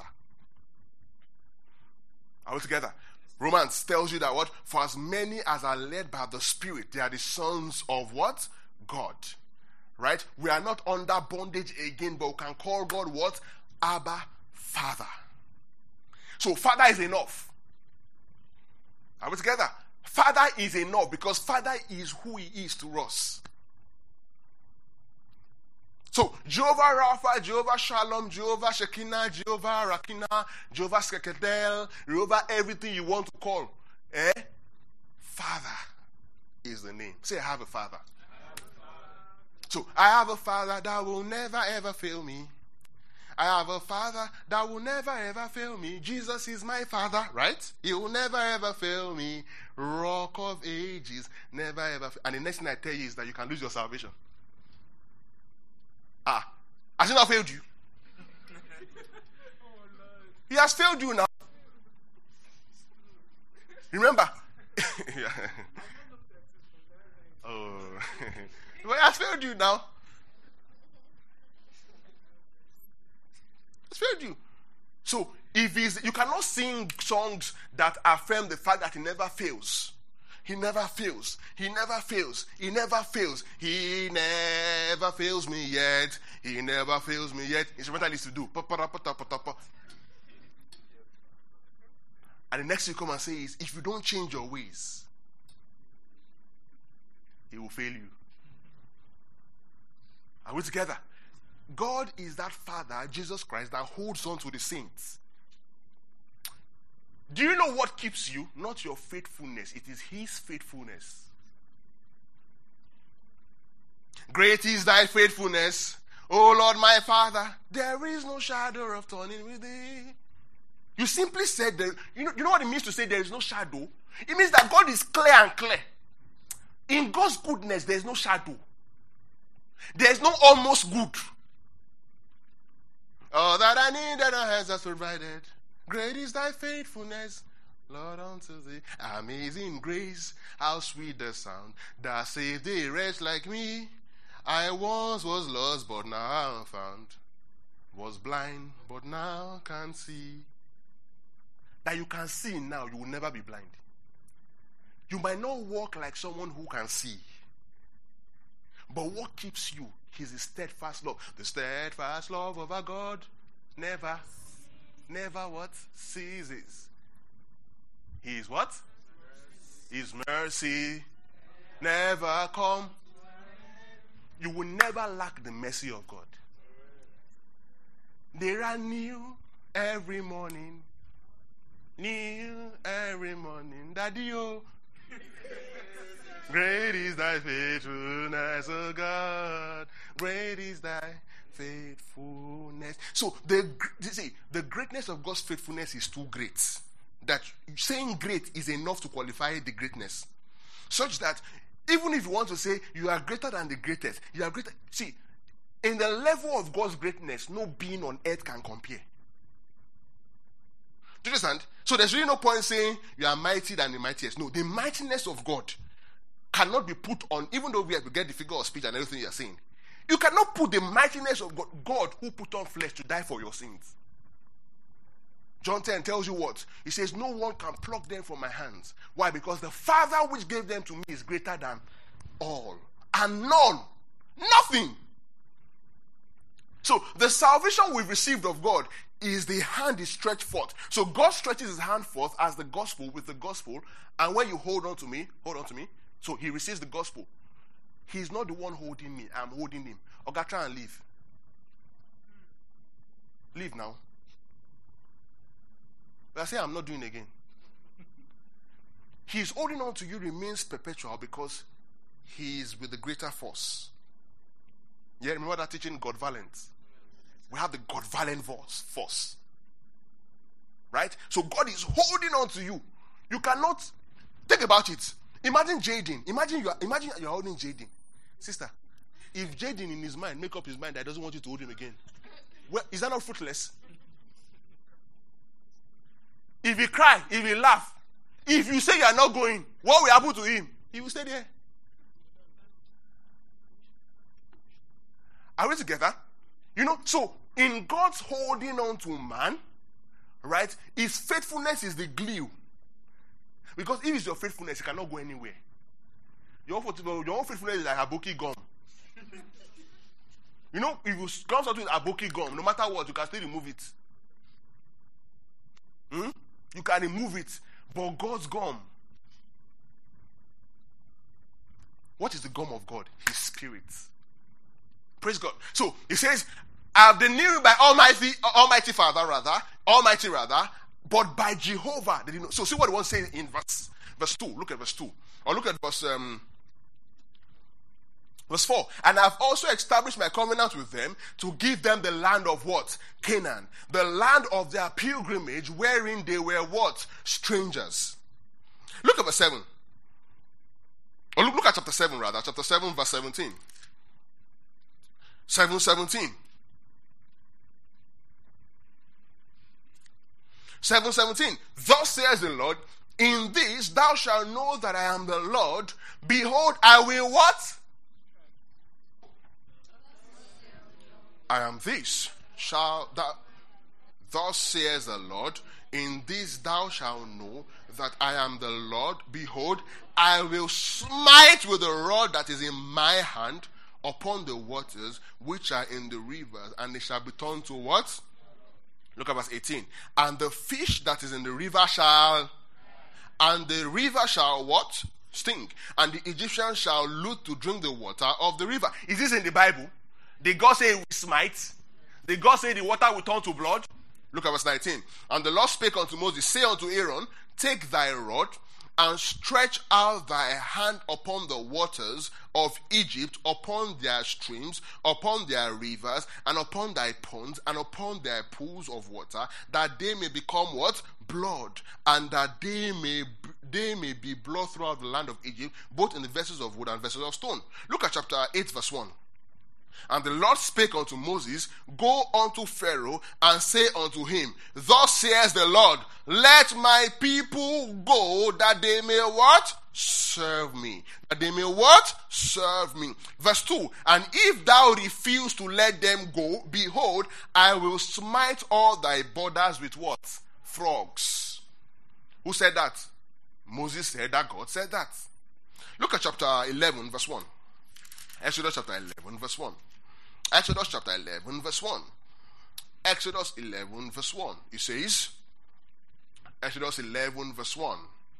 Are we together? Romans tells you that what? For as many as are led by the Spirit, they are the sons of what? God. Right? We are not under bondage again, but we can call God what? Abba, Father. So Father is enough. Are we together? Father is enough because Father is who He is to us. So, Jehovah Rapha, Jehovah Shalom, Jehovah Shekinah, Jehovah Rakina, Jehovah Skekedel, Jehovah everything you want to call. Eh? Father is the name. Say, I have a father. I have a father. So, I have a father that will never ever fail me. I have a father that will never ever fail me. Jesus is my father, right? He will never ever fail me. Rock of ages, never ever fail. And the next thing I tell you is that you can lose your salvation. Ah, has he not failed you? He has failed you now. Remember? Yeah. Oh, but he has failed you now. He has failed you. So, if he's, you cannot sing songs that affirm the fact that he never fails. He never fails. He never fails. He never fails. He never fails me yet. He never fails me yet. Instrumentalist to do. And the next thing you come and say is, if you don't change your ways, He will fail you. Are we together? God is that Father, Jesus Christ, that holds on to the saints. Do you know what keeps you? Not your faithfulness. It is His faithfulness. Great is thy faithfulness, O Lord my Father. There is no shadow of turning with thee. You simply said, there, you know, you know what it means to say there is no shadow? It means that God is clear and clear. In God's goodness, there is no shadow. There is no almost good. All that I need that our hands have provided. Great is thy faithfulness, Lord, unto thee. Amazing grace, how sweet the sound that saved a wretch like me. I once was lost, but now I'm found. Was blind, but now can see. That you can see now, you will never be blind. You might not walk like someone who can see. But what keeps you is His steadfast love. The steadfast love of our God never Never what? Ceases. His what? His mercy never come. You will never lack the mercy of God. They are new every morning. New every morning. Daddy, oh. Great is thy faithfulness, O God. Great is thy faithfulness. So the see, the greatness of God's faithfulness is too great. That saying great is enough to qualify the greatness. Such that even if you want to say you are greater than the greatest, you are greater. See, in the level of God's greatness, no being on earth can compare. Do you understand? So there's really no point saying you are mighty than the mightiest. No, the mightiness of God cannot be put on, even though we have to get the figure of speech and everything you are saying. You cannot put the mightiness of God, God who put on flesh to die for your sins. John ten tells you what? He says, no one can pluck them from my hands. Why? Because the Father which gave them to me is greater than all. And none. Nothing. So the salvation we've received of God is the hand is stretched forth. So God stretches his hand forth as the gospel with the gospel. And when you hold on to me, hold on to me. So he receives the gospel. He's not the one holding me. I'm holding him. Okay, try and leave. Leave now. But I say I'm not doing it again. He's holding on to you remains perpetual because he is with the greater force. Yeah, remember that teaching, God Valent? We have the God Valent force, force. Right? So God is holding on to you. You cannot think about it. Imagine Jaden. Imagine you are imagine you're holding Jaden. Sister, if Jaden in his mind make up his mind that he doesn't want you to hold him again, well, is that not fruitless? If he cry, if he laugh, if you say you are not going, what will happen to him? He will stay there. Are we together? You know, so in God's holding on to man, right, his faithfulness is the glue. Because if it's your faithfulness, you cannot go anywhere. Your, your own faithfulness is like aboki gum. You know, if you come something with aboki gum, no matter what, you can still remove it. Hmm? You can remove it. But God's gum. What is the gum of God? His spirit. Praise God. So, he says, I have been knew by Almighty, Almighty Father, rather, Almighty rather, but by Jehovah. Did you know? So see what he wants to say in verse, verse two. Look at verse two. Or look at verse, um, verse four. And I have also established my covenant with them to give them the land of what? Canaan. The land of their pilgrimage wherein they were what? Strangers. Look at verse seven. Or look, look at chapter seven rather. Chapter seven verse seventeen. seven seventeen. seven seventeen. Thus says the Lord, in this thou shalt know that I am the Lord. Behold, I will what? I am this. Shall that thus says the Lord, in this thou shalt know that I am the Lord. Behold, I will smite with the rod that is in my hand upon the waters which are in the rivers, and they shall be turned to what? Look at verse eighteen. And the fish that is in the river shall, and the river shall what? Stink. And the Egyptians shall loot to drink the water of the river. Is this in the Bible? Did God say we smite? Did God say the water will turn to blood? Look at verse nineteen. And the Lord spake unto Moses, say unto Aaron, take thy rod and stretch out thy hand upon the waters of Egypt, upon their streams, upon their rivers, and upon thy ponds, and upon their pools of water, that they may become what? Blood, and that they may they may be blood throughout the land of Egypt, both in the vessels of wood and vessels of stone. Look at chapter eight, verse one. And the Lord spake unto Moses, go unto Pharaoh, and say unto him, thus says the Lord, let my people go, that they may what? Serve me. That they may what? Serve me. Verse two. And if thou refuse to let them go, behold, I will smite all thy borders with what? Frogs. Who said that? Moses said that. God said that. Look at chapter eleven, verse one. Exodus chapter eleven, verse one. Exodus chapter eleven, verse one. Exodus eleven, verse one. It says, Exodus eleven, verse one.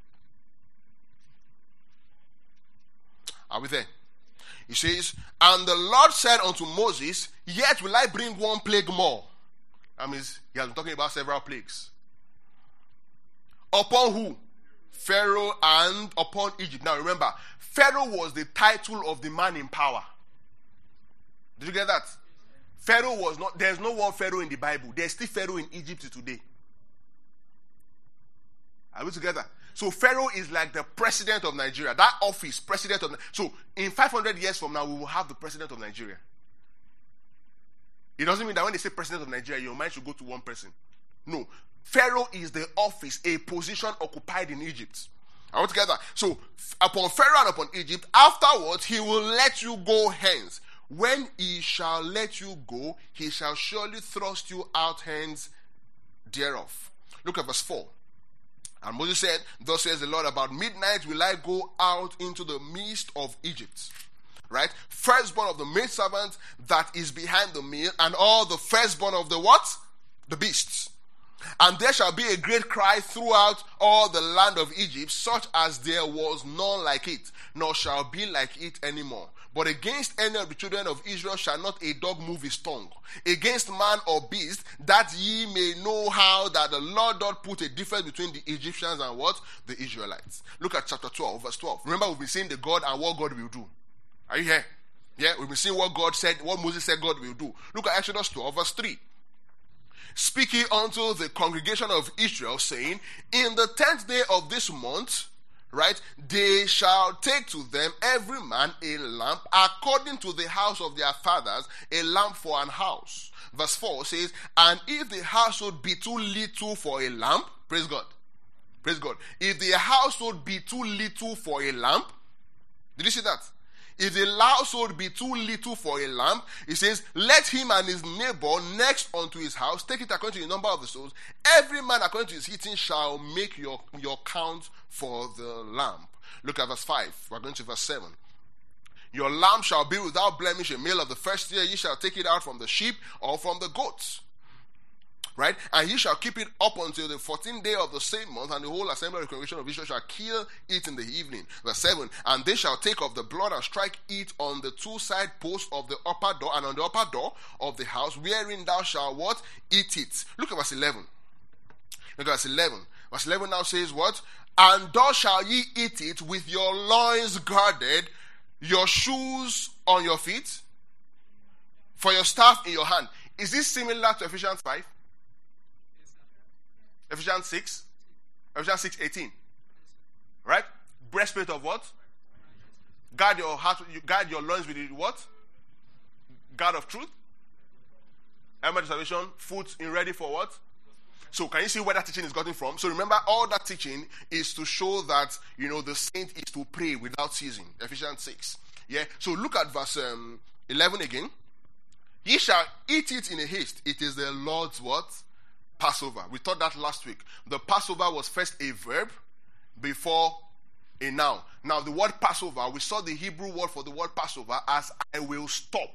Are we there? It says, and the Lord said unto Moses, yet will I bring one plague more, That means he has been talking about several plagues. Upon who? Pharaoh and upon Egypt. Now remember, Pharaoh was the title of the man in power. Did you get that? Pharaoh was not, there's no one Pharaoh in the Bible. There's still Pharaoh in Egypt today. Are we together? So Pharaoh is like the president of Nigeria. That office, president of, so in five hundred years from now, we will have the president of Nigeria. It doesn't mean that when they say president of Nigeria, your mind should go to one person. No. Pharaoh is the office, a position occupied in Egypt. Are we together? So upon Pharaoh and upon Egypt, afterwards he will let you go hence. When he shall let you go, he shall surely thrust you out hence thereof. Look at verse four. And Moses said, thus says the Lord, about midnight will I go out into the midst of Egypt. Right? Firstborn of the maidservant that is behind the mill, and all the firstborn of the what? The beasts. And there shall be a great cry throughout all the land of Egypt, such as there was none like it, nor shall be like it anymore. But against any of the children of Israel shall not a dog move his tongue, against man or beast, that ye may know how that the Lord doth put a difference between the Egyptians and what? The Israelites. Look at chapter twelve, verse twelve. Remember, we've been seeing the God and what God will do. Are you here? Yeah, we've been seeing what God said, what Moses said God will do. Look at Exodus twelve, verse three. Speaking unto the congregation of Israel, saying, in the tenth day of this month, right, they shall take to them every man a lamp according to the house of their fathers, a lamp for an house. Verse four says, and if the household be too little for a lamp, praise God, praise God. If the household be too little for a lamp, did you see that? If the household be too little for a lamp, it says, let him and his neighbor next unto his house take it according to the number of the souls. Every man according to his heating shall make your, your count for the lamp. Look at verse five. We're going to verse seven. Your lamp shall be without blemish, a male of the first year. Ye shall take it out from the sheep or from the goats. Right? And ye shall keep it up until the fourteenth day of the same month, and the whole assembly of the congregation of Israel shall kill it in the evening. Verse seven. And they shall take of the blood and strike it on the two side posts of the upper door, and on the upper door of the house, wherein thou shalt what? Eat it. Look at verse eleven. Look at verse eleven. Verse eleven now says what? And thus shall ye eat it with your loins girded, your shoes on your feet, for your staff in your hand. Is this similar to Ephesians five? Ephesians six? Ephesians six eighteen. Right? Breastplate of what? Guard your heart, you guard your loins with the what? Guard of truth. Helmet of salvation, foot in ready for what? So can you see where that teaching is gotten from? So remember, all that teaching is to show that, you know, the saint is to pray without ceasing. Ephesians six. Yeah. So look at verse um, eleven again. Ye shall eat it in a haste. It is the Lord's what? Passover. We taught that last week. The Passover was first a verb before a noun. Now the word Passover, we saw the Hebrew word for the word Passover as I will stop.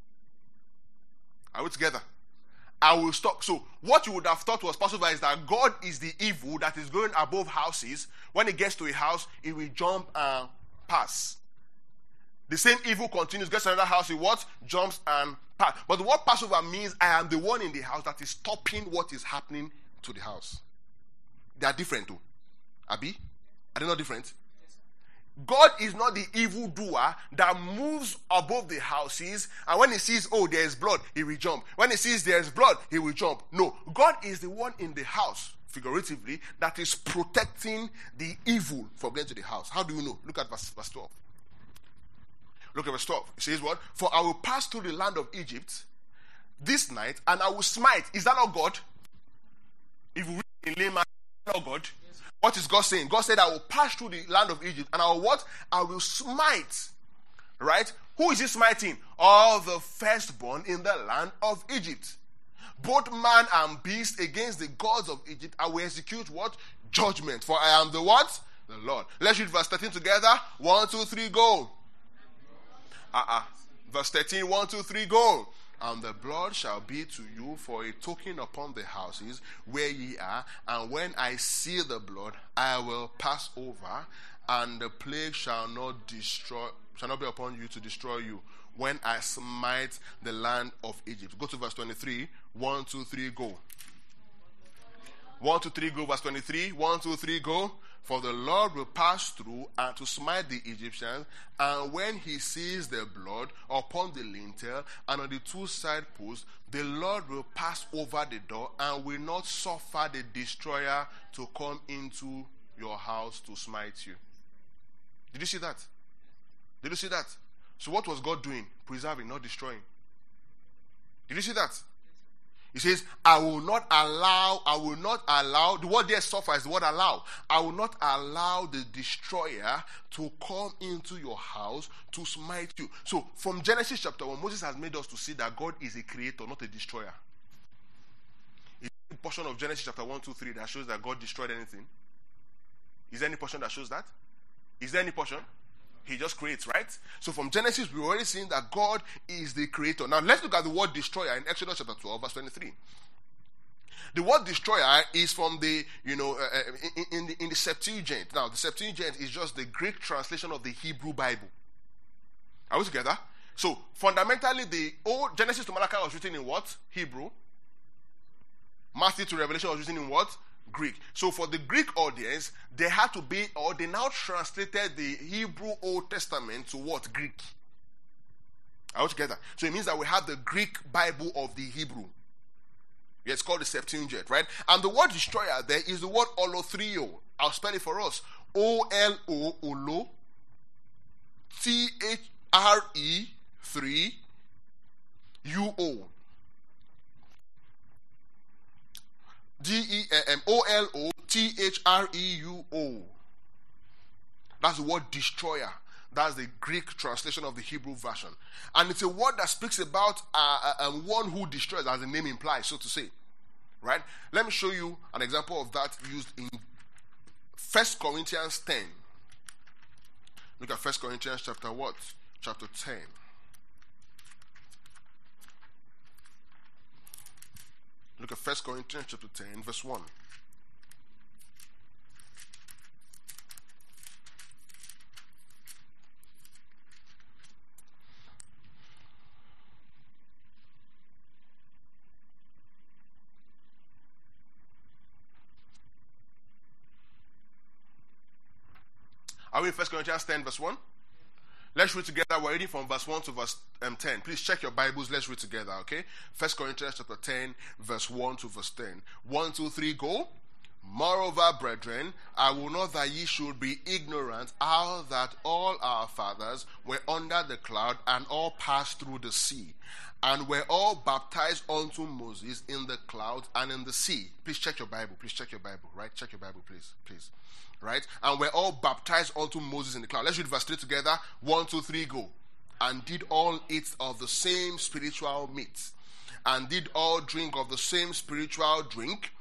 Are we together? I will stop. So what you would have thought was Passover is that God is the evil that is going above houses. When it gets to a house, it will jump and pass. The same evil continues, gets to another house, it what? Jumps and pass. But the word Passover means I am the one in the house that is stopping what is happening to the house. They are different too. Abi? Are they not different? God is not the evil doer that moves above the houses, and when he sees, oh, there is blood, he will jump. When he sees there is blood, he will jump. No, God is the one in the house, figuratively, that is protecting the evil from getting to the house. How do you know? Look at verse, verse twelve. Look at verse twelve. It says what? For I will pass through the land of Egypt this night, and I will smite. Is that not God? If you read in layman, is that not God? Yes. What is God saying? God said, I will pass through the land of Egypt, and I will what? I will smite. Right? Who is he smiting? All the firstborn in the land of Egypt. Both man and beast against the gods of Egypt, I will execute what? Judgment. For I am the what? The Lord. Let's read verse thirteen together. One, two, three, go. Uh-uh. Verse thirteen, one, two, three, go. And the blood shall be to you for a token upon the houses where ye are. And when I see the blood, I will pass over, and the plague shall not destroy, shall not be upon you to destroy you, when I smite the land of Egypt. Go to verse twenty-three. One, two, three, go. One, two, three, go. Verse twenty-three. One, two, three, go. For the Lord will pass through and to smite the Egyptians, and when he sees the blood upon the lintel and on the two side posts, the Lord will pass over the door and will not suffer the destroyer to come into your house to smite you. Did you see that? Did you see that? So what was God doing? Preserving, not destroying. Did you see that? He says, I will not allow, I will not allow, the word there suffer is the word allow. I will not allow the destroyer to come into your house to smite you. So from Genesis chapter one, Moses has made us to see that God is a creator, not a destroyer. Is there any portion of Genesis chapter one, two, three that shows that God destroyed anything? Is there any portion that shows that? Is there any portion? He just creates, right? So from Genesis, we've already seen that God is the creator. Now let's look at the word destroyer in Exodus chapter twelve, verse twenty-three. The word destroyer is from the, you know, uh, in, in, the, in the Septuagint. Now the Septuagint is just the Greek translation of the Hebrew Bible. Are we together? So fundamentally, the old Genesis to Malachi was written in what? Hebrew. Matthew to Revelation was written in what? Greek. So for the Greek audience, they had to be, or they now translated the Hebrew Old Testament to what? Greek. Are we together? So it means that we have the Greek Bible of the Hebrew. Yeah, it's called the Septuagint, right? And the word destroyer there is the word olothrio. I'll spell it for us. O L O, olo, T H R E, three, U O. D E M O L O T H R E U O. That's the word destroyer. That's the Greek translation of the Hebrew version. And it's a word that speaks about uh, uh, one who destroys, as the name implies, so to say. Right? Let me show you an example of that used in First Corinthians ten. Look at First Corinthians chapter what? Chapter ten. Look at First Corinthians chapter ten, verse one. Are we in First Corinthians ten, verse one? Let's read together. We're reading from verse one to verse um, ten. Please check your Bibles. Let's read together, okay? First Corinthians chapter ten, verse one to verse ten. One, two, three, go. Moreover, brethren, I will not that ye should be ignorant how that all our fathers were under the cloud and all passed through the sea, and were all baptized unto Moses in the clouds and in the sea. Please check your Bible. Please check your Bible, right? Check your Bible, please. Please. Right? And we're all baptized unto Moses in the cloud. Let's read verse three together. One, two, three, go. And did all eat of the same spiritual meat, and did all drink of the same spiritual drink.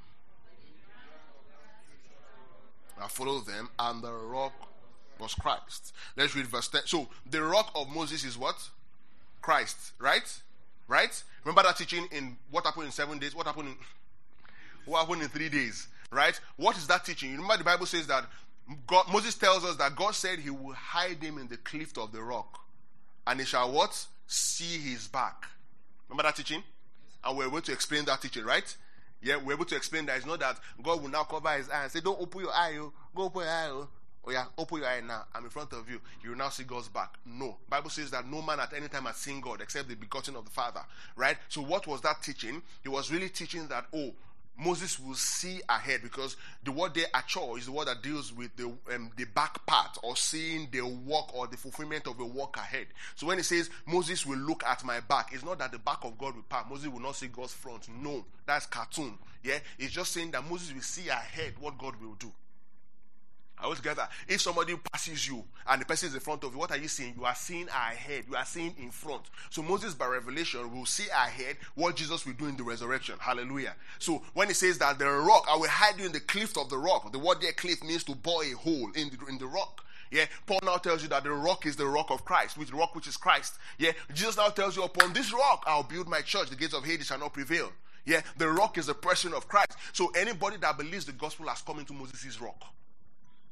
Now follow them, and the rock was Christ. Let's read verse ten. So the rock of Moses is what? Christ, right? Right? Remember that teaching in what happened in seven days? What happened in what happened in three days? Right? What is that teaching? You remember the Bible says that God, Moses tells us that God said he will hide him in the cleft of the rock, and he shall what? See his back. Remember that teaching? And we're able to explain that teaching, right? Yeah, we're able to explain that it's not that God will now cover his eye and say, don't open your eye, oh. Go open your eye, oh. Oh yeah, open your eye now. I'm in front of you. You will now see God's back. No. Bible says that no man at any time has seen God except the begotten of the Father. Right? So what was that teaching? He was really teaching that, oh, Moses will see ahead, because the word there, achor, is the word that deals with the um, the back part, or seeing the work or the fulfillment of the work ahead. So when it says Moses will look at my back, it's not that the back of God will pass. Moses will not see God's front. No, that's cartoon. Yeah, it's just saying that Moses will see ahead what God will do. I was together. If somebody passes you and the person is in front of you, what are you seeing? You are seeing ahead. You are seeing in front. So Moses, by revelation, will see ahead what Jesus will do in the resurrection. Hallelujah. So when he says that the rock, I will hide you in the cleft of the rock. The word there, cleft, means to bore a hole in the, in the rock. Yeah, Paul now tells you that the rock is the rock of Christ, which the rock which is Christ. Yeah, Jesus now tells you, upon this rock I'll build my church. The gates of Hades shall not prevail. Yeah, the rock is the person of Christ. So anybody that believes the gospel has come into Moses' rock.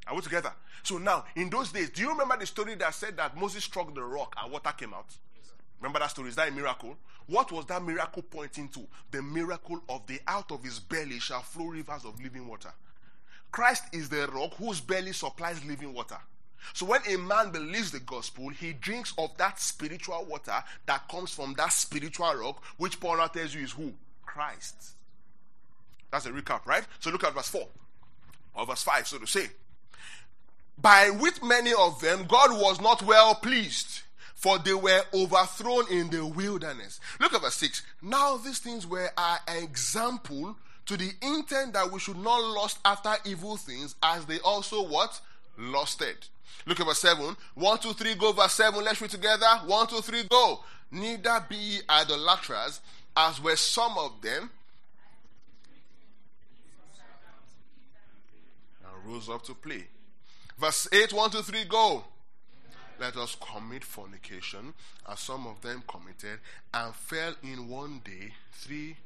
Are we together? So now, in those days, do you remember the story that said that Moses struck the rock and water came out? Yes, remember that story? Is that a miracle? What was that miracle pointing to? The miracle of the out of his belly shall flow rivers of living water. Christ is the rock whose belly supplies living water. So when a man believes the gospel, he drinks of that spiritual water that comes from that spiritual rock, which Paul now tells you is who? Christ. That's a recap, right? So look at verse four. Or verse five, so to say. By with many of them, God was not well pleased, for they were overthrown in the wilderness. Look at verse six. Now these things were an example to the intent that we should not lust after evil things, as they also what? Lusted. Look at verse seven. One, two, three, go. Verse seven. Let's read together. One, two, three, go. Neither be ye idolaters, as were some of them, and rose up to play. Verse eight, one, two, three, go. Let us commit fornication, as some of them committed, and fell in one day three.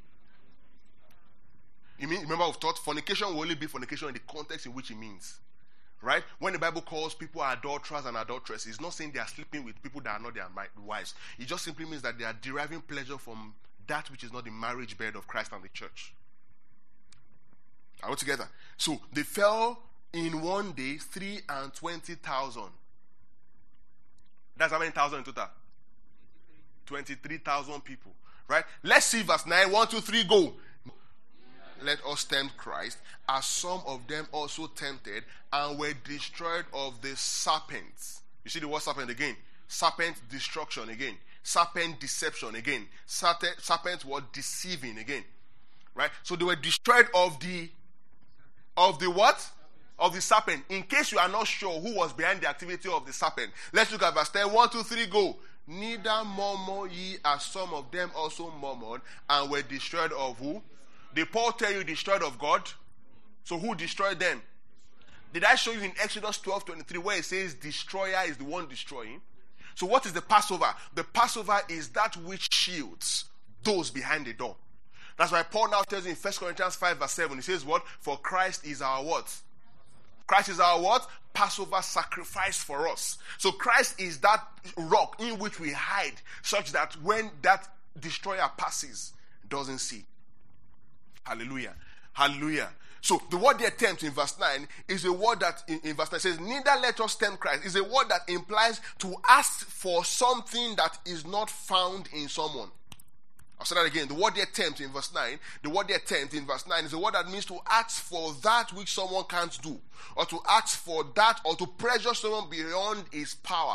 You mean, remember, we've taught fornication will only be fornication in the context in which it means. Right? When the Bible calls people adulterers and adulteresses, it's not saying they are sleeping with people that are not their wives. It just simply means that they are deriving pleasure from that which is not the marriage bed of Christ and the church. Are we together? So, they fell in one day three and twenty thousand. That's how many thousand in total? Twenty-three thousand people. Right? Let's see verse nine. One, two, three, go. Let us tempt Christ, as some of them also tempted, and were destroyed of the serpents. You see the word serpent again. Serpent destruction again. Serpent deception again. Serpent, serpent word deceiving again. Right? So they were destroyed of the of the what? Of the serpent. In case you are not sure who was behind the activity of the serpent, let's look at verse ten. One, two, three, go. Neither murmur ye, as some of them also murmured, and were destroyed of who? Did Paul tell you destroyed of God? So who destroyed them? Did I show you in Exodus twelve twenty-three where it says destroyer is the one destroying? So what is the Passover? The Passover is that which shields those behind the door. That's why Paul now tells you in First Corinthians five verse seven, he says what? For Christ is our what? Christ is our what? Passover sacrifice for us. So Christ is that rock in which we hide, such that when that destroyer passes, doesn't see. Hallelujah. Hallelujah. So the word they tempt in verse nine is a word that in, in verse nine says, neither let us tempt Christ. Is a word that implies to ask for something that is not found in someone. I'll say that again. The word they tempt in verse nine, the word they tempt in verse nine is a word that means to ask for that which someone can't do, or to ask for that, or to pressure someone beyond his power.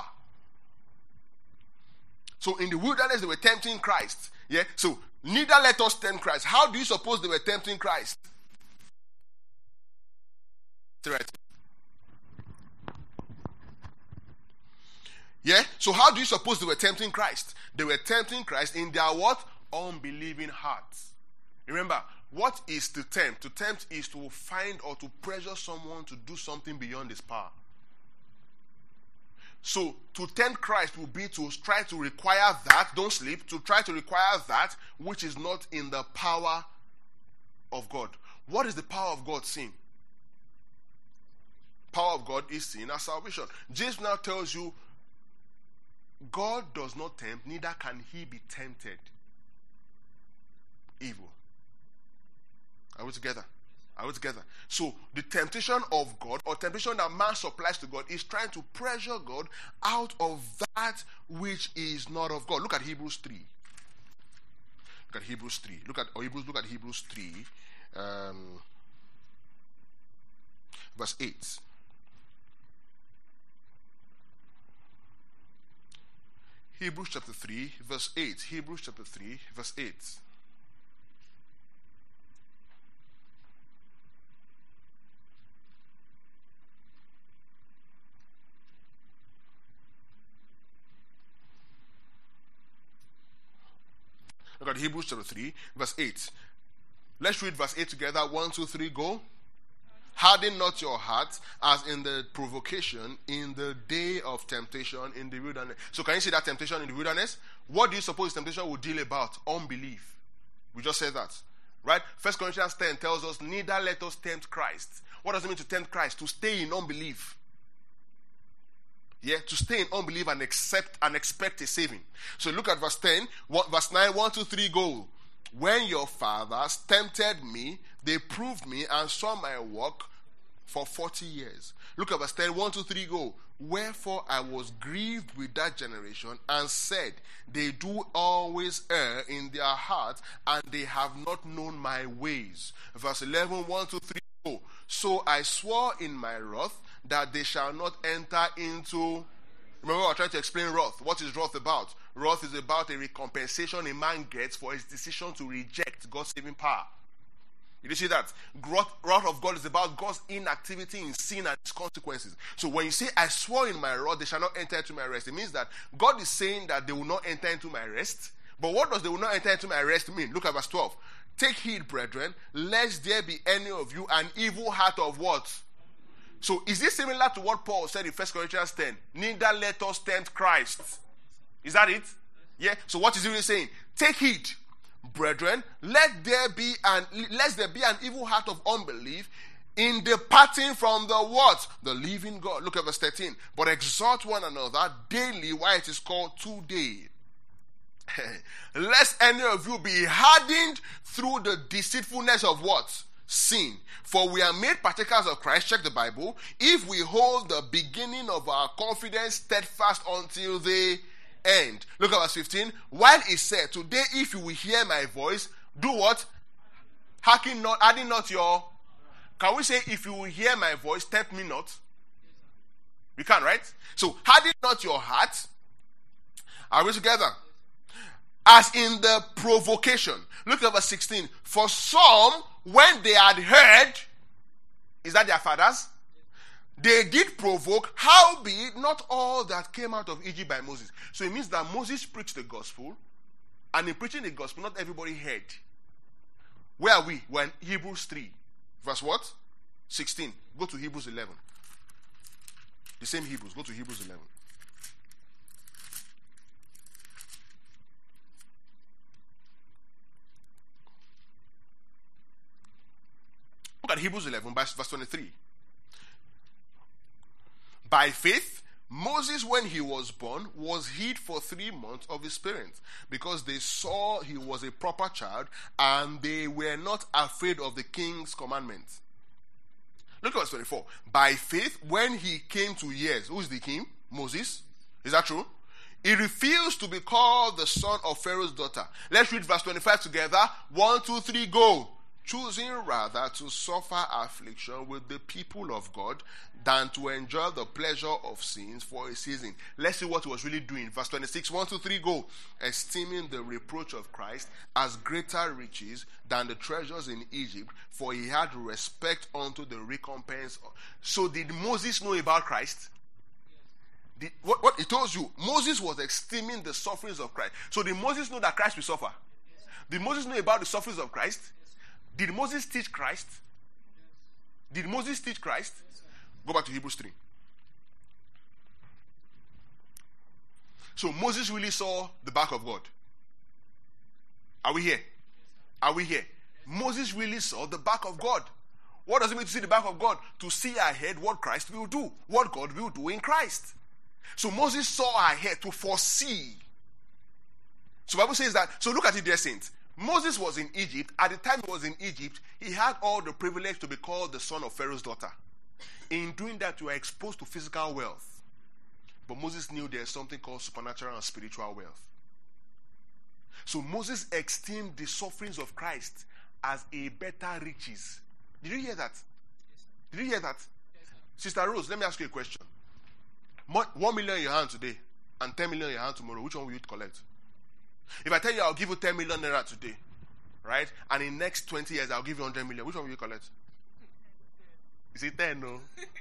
So in the wilderness they were tempting Christ. Yeah. So neither let us tempt Christ. How do you suppose they were tempting Christ? Right. Yeah. So how do you suppose they were tempting Christ? They were tempting Christ in their what? Unbelieving hearts. Remember, what is to tempt? To tempt is to find or to pressure someone to do something beyond his power. So, to tempt Christ will be to try to require that, don't sleep, to try to require that which is not in the power of God. What is the power of God? Sin. Power of God is sin and salvation. James now tells you, God does not tempt, neither can he be tempted. Evil. Are we together? Are we together? So the temptation of God, or temptation that man supplies to God, is trying to pressure God out of that which is not of God. Look at Hebrews three. Look at Hebrews three. Look at or Hebrews. Look at Hebrews three, um, verse eight. Hebrews chapter three, verse eight. Hebrews chapter three, verse eight. Look at Hebrews chapter three, verse eight. Let's read verse eight together. One, two, three, go. Harden not your heart as in the provocation in the day of temptation in the wilderness. So can you see that temptation in the wilderness? What do you suppose temptation will deal about? Unbelief. We just said that. Right? First Corinthians ten tells us, neither let us tempt Christ. What does it mean to tempt Christ? To stay in unbelief. Yeah, to stay in unbelief and accept and expect a saving. So look at verse ten, one, verse nine, one, two, three, go. When your fathers tempted me, they proved me and saw my work for forty years. Look at verse ten, one, two, three, go. Wherefore I was grieved with that generation and said, they do always err in their hearts, and they have not known my ways. Verse eleven, one, two, three, go. So I swore in my wrath that they shall not enter into... Remember, I was trying to explain wrath. What is wrath about? Wrath is about a recompensation a man gets for his decision to reject God's saving power. You see that? Wrath of God is about God's inactivity in sin and its consequences. So when you say, I swore in my wrath, they shall not enter into my rest, it means that God is saying that they will not enter into my rest. But what does they will not enter into my rest mean? Look at verse twelve. Take heed, brethren, lest there be any of you an evil heart of what? So is this similar to what Paul said in First Corinthians ten? Neither let us tempt Christ. Is that it? Yeah. So what is he really saying? Take heed, brethren, let there be an lest there be an evil heart of unbelief in departing from the what? The living God. Look at verse thirteen. But exhort one another daily while it is called today. Lest any of you be hardened through the deceitfulness of what? Sin. For we are made partakers of Christ, check the Bible, if we hold the beginning of our confidence steadfast until the end. Look at verse fifteen. While he said, today if you will hear my voice, do what? Hearken not, adding not your... Can we say, if you will hear my voice, tempt me not? We can, right? So, harden not your heart. Are we together? As in the provocation. Look at verse sixteen. For some, when they had heard, is that their fathers? They did provoke, howbeit not all that came out of Egypt by Moses. So it means that Moses preached the gospel, and in preaching the gospel, not everybody heard. Where are we? We're in Hebrews three. Verse what? sixteen. Go to Hebrews eleven. The same Hebrews. Go to Hebrews eleven. Look at Hebrews eleven, verse twenty-three. By faith, Moses, when he was born, was hid for three months of his parents, because they saw he was a proper child, and they were not afraid of the king's commandments. Look at verse twenty-four. By faith, when he came to years, who is the king? Moses. Is that true? He refused to be called the son of Pharaoh's daughter. Let's read verse twenty-five together. One, two, three, go. Choosing rather to suffer affliction with the people of God than to enjoy the pleasure of sins for a season. Let's see what he was really doing. Verse twenty-six, one, two, three, go. Esteeming the reproach of Christ as greater riches than the treasures in Egypt, for he had respect unto the recompense. So did Moses know about Christ? Did, what, what it tells you, Moses was esteeming the sufferings of Christ. So did Moses know that Christ will suffer? Did Moses know about the sufferings of Christ? Did Moses teach Christ? Did Moses teach Christ? Go back to Hebrews three. So Moses really saw the back of God. Are we here? Are we here? Moses really saw the back of God. What does it mean to see the back of God? To see ahead what Christ will do. What God will do in Christ. So Moses saw ahead to foresee. So the Bible says that. So look at it, dear saints. Moses was in Egypt. At the time he was in Egypt, he had all the privilege to be called the son of Pharaoh's daughter. In doing that, you are exposed to physical wealth. But Moses knew there's something called supernatural and spiritual wealth. So Moses esteemed the sufferings of Christ as a better riches. Did you hear that? Did you hear that? Sister Rose, let me ask you a question. One million in your hand today and ten million in your hand tomorrow, which one will you collect? If I tell you I'll give you ten million naira today, right? And in the next twenty years I'll give you one hundred million, which one will you collect? Is it ten, no?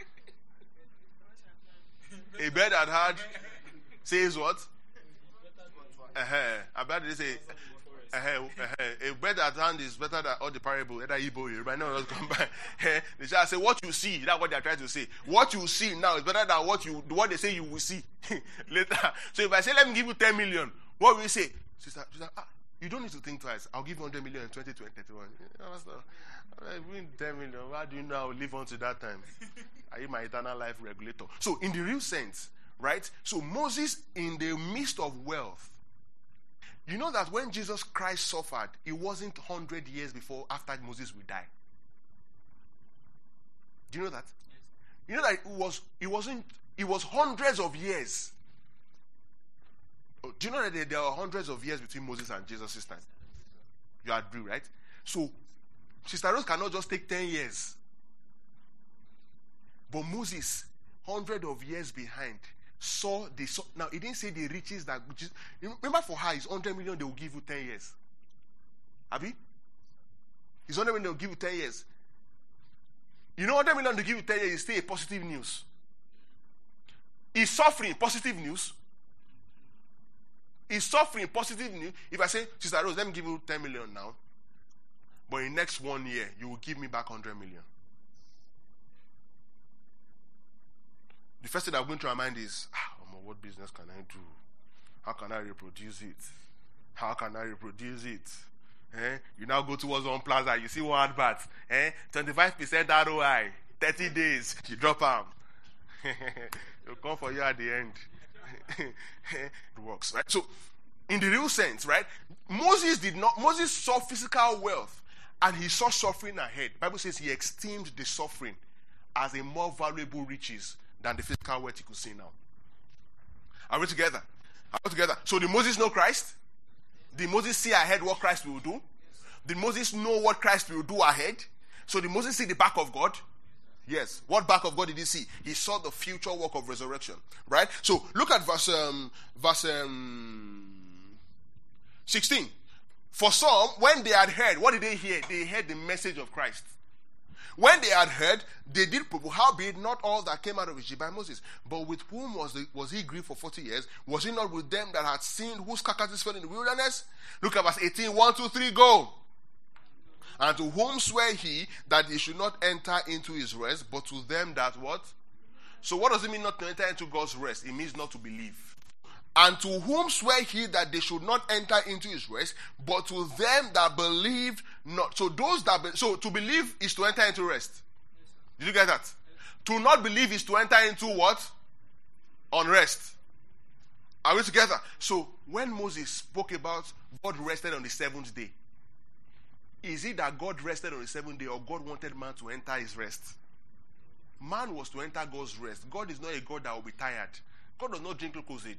A bird that had says what? Uh-huh. A bird they say uh-huh, uh-huh. A bird that hand is better than all the parable. Either Igbo, you right now not come back. They shall say what you see, that's what they are trying to say. What you see now is better than what you what they say you will see later. So if I say let me give you ten million, what will you say? Sister, sister, ah, You don't need to think twice. I'll give you one hundred million in twenty twenty-one. I win ten million. How do you know I'll live on to that time? Are you my eternal life regulator? So, in the real sense, right? So, Moses, in the midst of wealth, you know that when Jesus Christ suffered, it wasn't one hundred years before after Moses will die. Do you know that? Yes. You know that it was it wasn't it was hundreds of years. Do you know that there, there are hundreds of years between Moses and Jesus' time? You agree, right? So Sister Rose cannot just take ten years. But Moses, hundred of years behind, saw the saw, now he didn't say the riches that remember for her is one hundred million, they will give you ten years. Abi? It's one hundred million, they will give you ten years. You know, one hundred million to give you ten years is still a positive news. Is suffering positive news? Is suffering positive news? If I say, Sister Rose, let me give you ten million now, but in the next one year, you will give me back one hundred million. The first thing that going to my mind is, ah, what business can I do? How can I reproduce it? How can I reproduce it? Eh? You now go towards one plaza, you see one advert, eh? twenty-five percent R O I, thirty days, you drop them. It'll come for you at the end. It works, right? So, in the real sense, right? Moses did not, Moses saw physical wealth and he saw suffering ahead. The Bible says he esteemed the suffering as a more valuable riches than the physical wealth he could see now. Are we together? Are we together? So, did Moses know Christ? Did Moses see ahead what Christ will do? Did Moses know what Christ will do ahead? So did Moses see the back of God? Yes. What back of God did he see? He saw the future work of resurrection. Right? So look at verse um, verse um, sixteen. For some, when they had heard, what did they hear? They heard the message of Christ. When they had heard, they did prove, howbeit not all that came out of Egypt by Moses. But with whom was the, was he grieved for forty years? Was he not with them that had sinned, whose carcasses fell in the wilderness? Look at verse eighteen. One, two, three, go. And to whom sware he that they should not enter into his rest, but to them that what? So what does it mean not to enter into God's rest? It means not to believe. And to whom sware he that they should not enter into his rest, but to them that believed not. So those that be, so to believe is to enter into rest. Did you get that? To not believe is to enter into what? Unrest. Are we together? So when Moses spoke about God rested on the seventh day, is it that God rested on the seventh day or God wanted man to enter his rest? Man was to enter God's rest. God is not a God that will be tired. God does not drink Lucozade.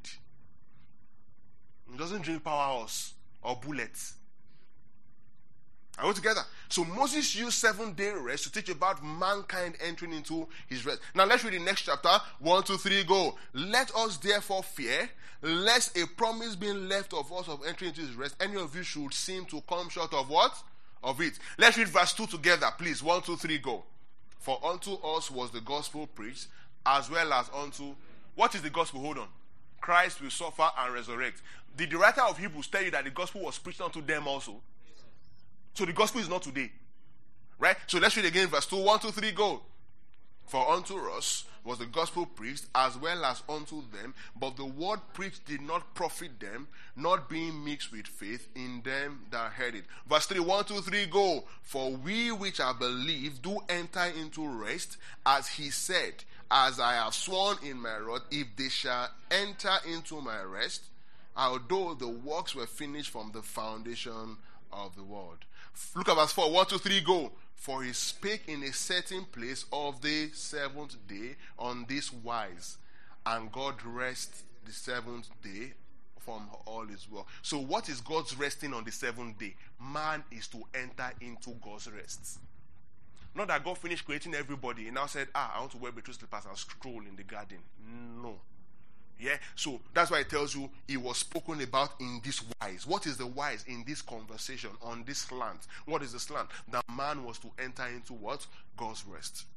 He doesn't drink power horse or bullets. Are we together? So Moses used seven day rest to teach about mankind entering into his rest. Now let's read the next chapter. One, two, three, go. Let us therefore fear, lest a promise being left of us of entering into his rest, any of you should seem to come short of what? Of it. Let's read verse two together, please. One, two, three, go. For unto us was the gospel preached, as well as unto... What is the gospel? Hold on. Christ will suffer and resurrect. Did the writer of Hebrews tell you that the gospel was preached unto them also? So the gospel is not today. Right? So let's read again verse two. One, two, three, go. For unto us was the gospel preached, as well as unto them, but the word preached did not profit them, not being mixed with faith in them that heard it. Verse three, one, two, three, go. For we which are believed do enter into rest, as he said, as I have sworn in my wrath, if they shall enter into my rest, although the works were finished from the foundation of the world. Look at verse four. One, two, three, go. For he spake in a certain place of the seventh day on this wise, and God rest the seventh day from all his work. So what is God's resting on the seventh day? Man is to enter into God's rest. Not that God finished creating everybody and now said, ah, I want to wear betrothed slippers and stroll in the garden. No. Yeah, so that's why it tells you it was spoken about in this wise. What is the wise in this conversation on this slant? What is the slant? That man was to enter into what? God's rest.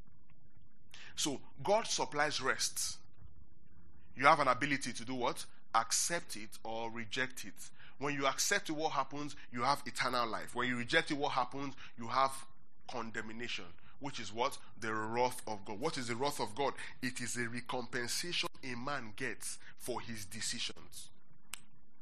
So God supplies rest. You have an ability to do what? Accept it or reject it. When you accept it, what happens? You have eternal life. When you reject it, what happens? You have condemnation, which is what? The wrath of God. What is the wrath of God? It is a recompensation a man gets for his decisions.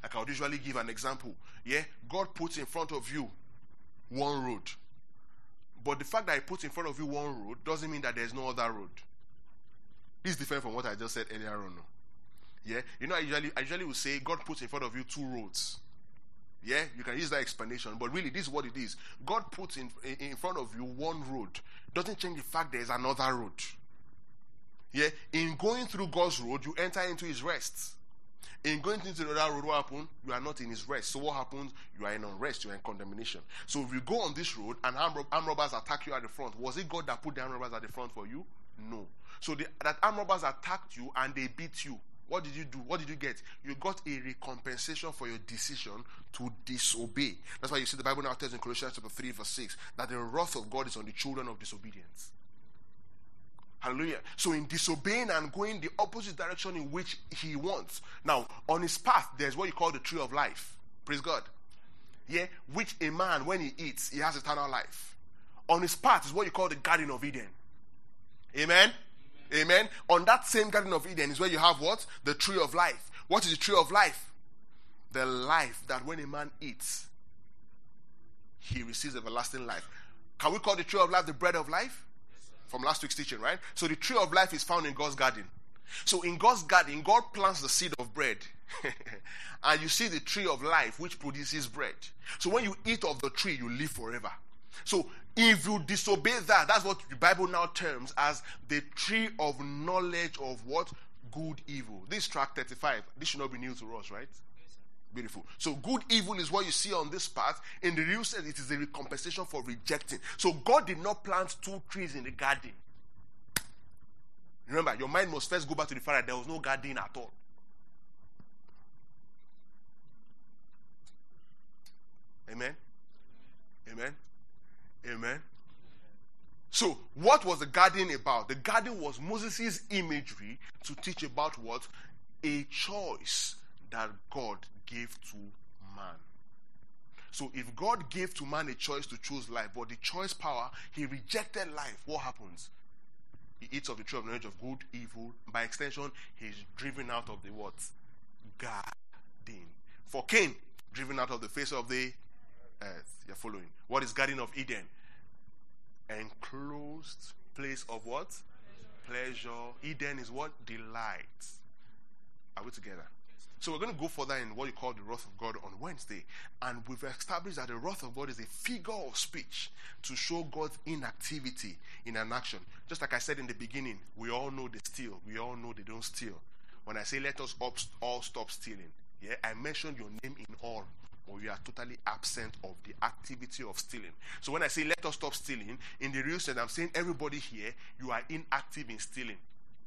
Like I would usually give an example. Yeah, God puts in front of you one road. But the fact that He puts in front of you one road doesn't mean that there's no other road. This is different from what I just said earlier on. Yeah, you know, I usually, I usually will say God puts in front of you two roads. Yeah, you can use that explanation, but really this is what it is. God puts in, in front of you one road. Doesn't change the fact there is another road. Yeah, in going through God's road, you enter into His rest. In going into the other road, what happens? You are not in His rest. So what happens? You are in unrest. You are in condemnation. So if you go on this road and armed robbers attack you at the front, was it God that put the armed robbers at the front for you? No. So the, that armed robbers attacked you and they beat you. What did you do? What did you get? You got a recompensation for your decision to disobey. That's why you see the Bible now tells in Colossians chapter three verse six that the wrath of God is on the children of disobedience. Hallelujah. So in disobeying and going the opposite direction in which He wants. Now, on His path, there's what you call the tree of life. Praise God. Yeah, which a man, when he eats, he has eternal life. On His path is what you call the Garden of Eden. Amen? Amen. On that same Garden of Eden is where you have what? The tree of life. What is the tree of life? The life that when a man eats, he receives everlasting life. Can we call the tree of life the bread of life? From last week's teaching, right? So the tree of life is found in God's garden. So in God's garden, God plants the seed of bread. And you see the tree of life which produces bread. So when you eat of the tree, you live forever. So if you disobey that, that's what the Bible now terms as the tree of knowledge of what? Good, evil. This track thirty-five, this should not be new to us, right? Beautiful. So good, evil is what you see on this path. In the real sense, it is a recompensation for rejecting. So God did not plant two trees in the garden. Remember, your mind must first go back to the fact that there was no garden at all. Amen? Amen? Amen. So, what was the garden about? The garden was Moses' imagery to teach about what? A choice that God gave to man. So, if God gave to man a choice to choose life, but the choice power, he rejected life, what happens? He eats of the tree of knowledge of good, evil. By extension, he's driven out of the what? Garden. For Cain, driven out of the face of the earth. You're following. What is Garden of Eden? Enclosed place of what? Pleasure. Pleasure. Eden is what? Delight. Are we together? So we're going to go further in what you call the wrath of God on Wednesday. And we've established that the wrath of God is a figure of speech to show God's inactivity in an action. Just like I said in the beginning, we all know they steal. We all know they don't steal. When I say let us all stop stealing, yeah, I mentioned your name in all. Or you are totally absent of the activity of stealing. So when I say let us stop stealing, in the real sense, I'm saying everybody here, you are inactive in stealing.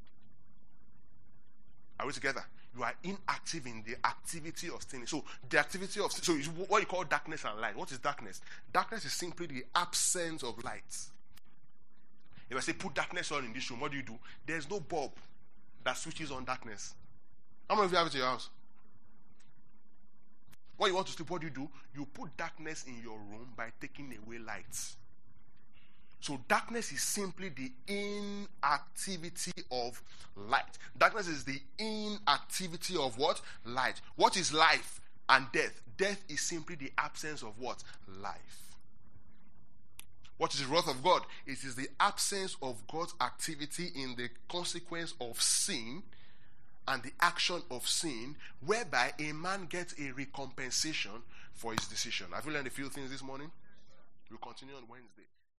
Are we together? You are inactive in the activity of stealing. So the activity of so it's what you call darkness and light. What is darkness? Darkness is simply the absence of light. If I say put darkness on in this room, what do you do? There's no bulb that switches on darkness. How many of you have it in your house? When you want to sleep, what do you do? You put darkness in your room by taking away lights. So darkness is simply the inactivity of light. Darkness is the inactivity of what? Light. What is life and death? Death is simply the absence of what? Life. What is the wrath of God? It is the absence of God's activity in the consequence of sin and the action of sin, whereby a man gets a recompensation for his decision. Have you learned a few things this morning? We'll continue on Wednesday.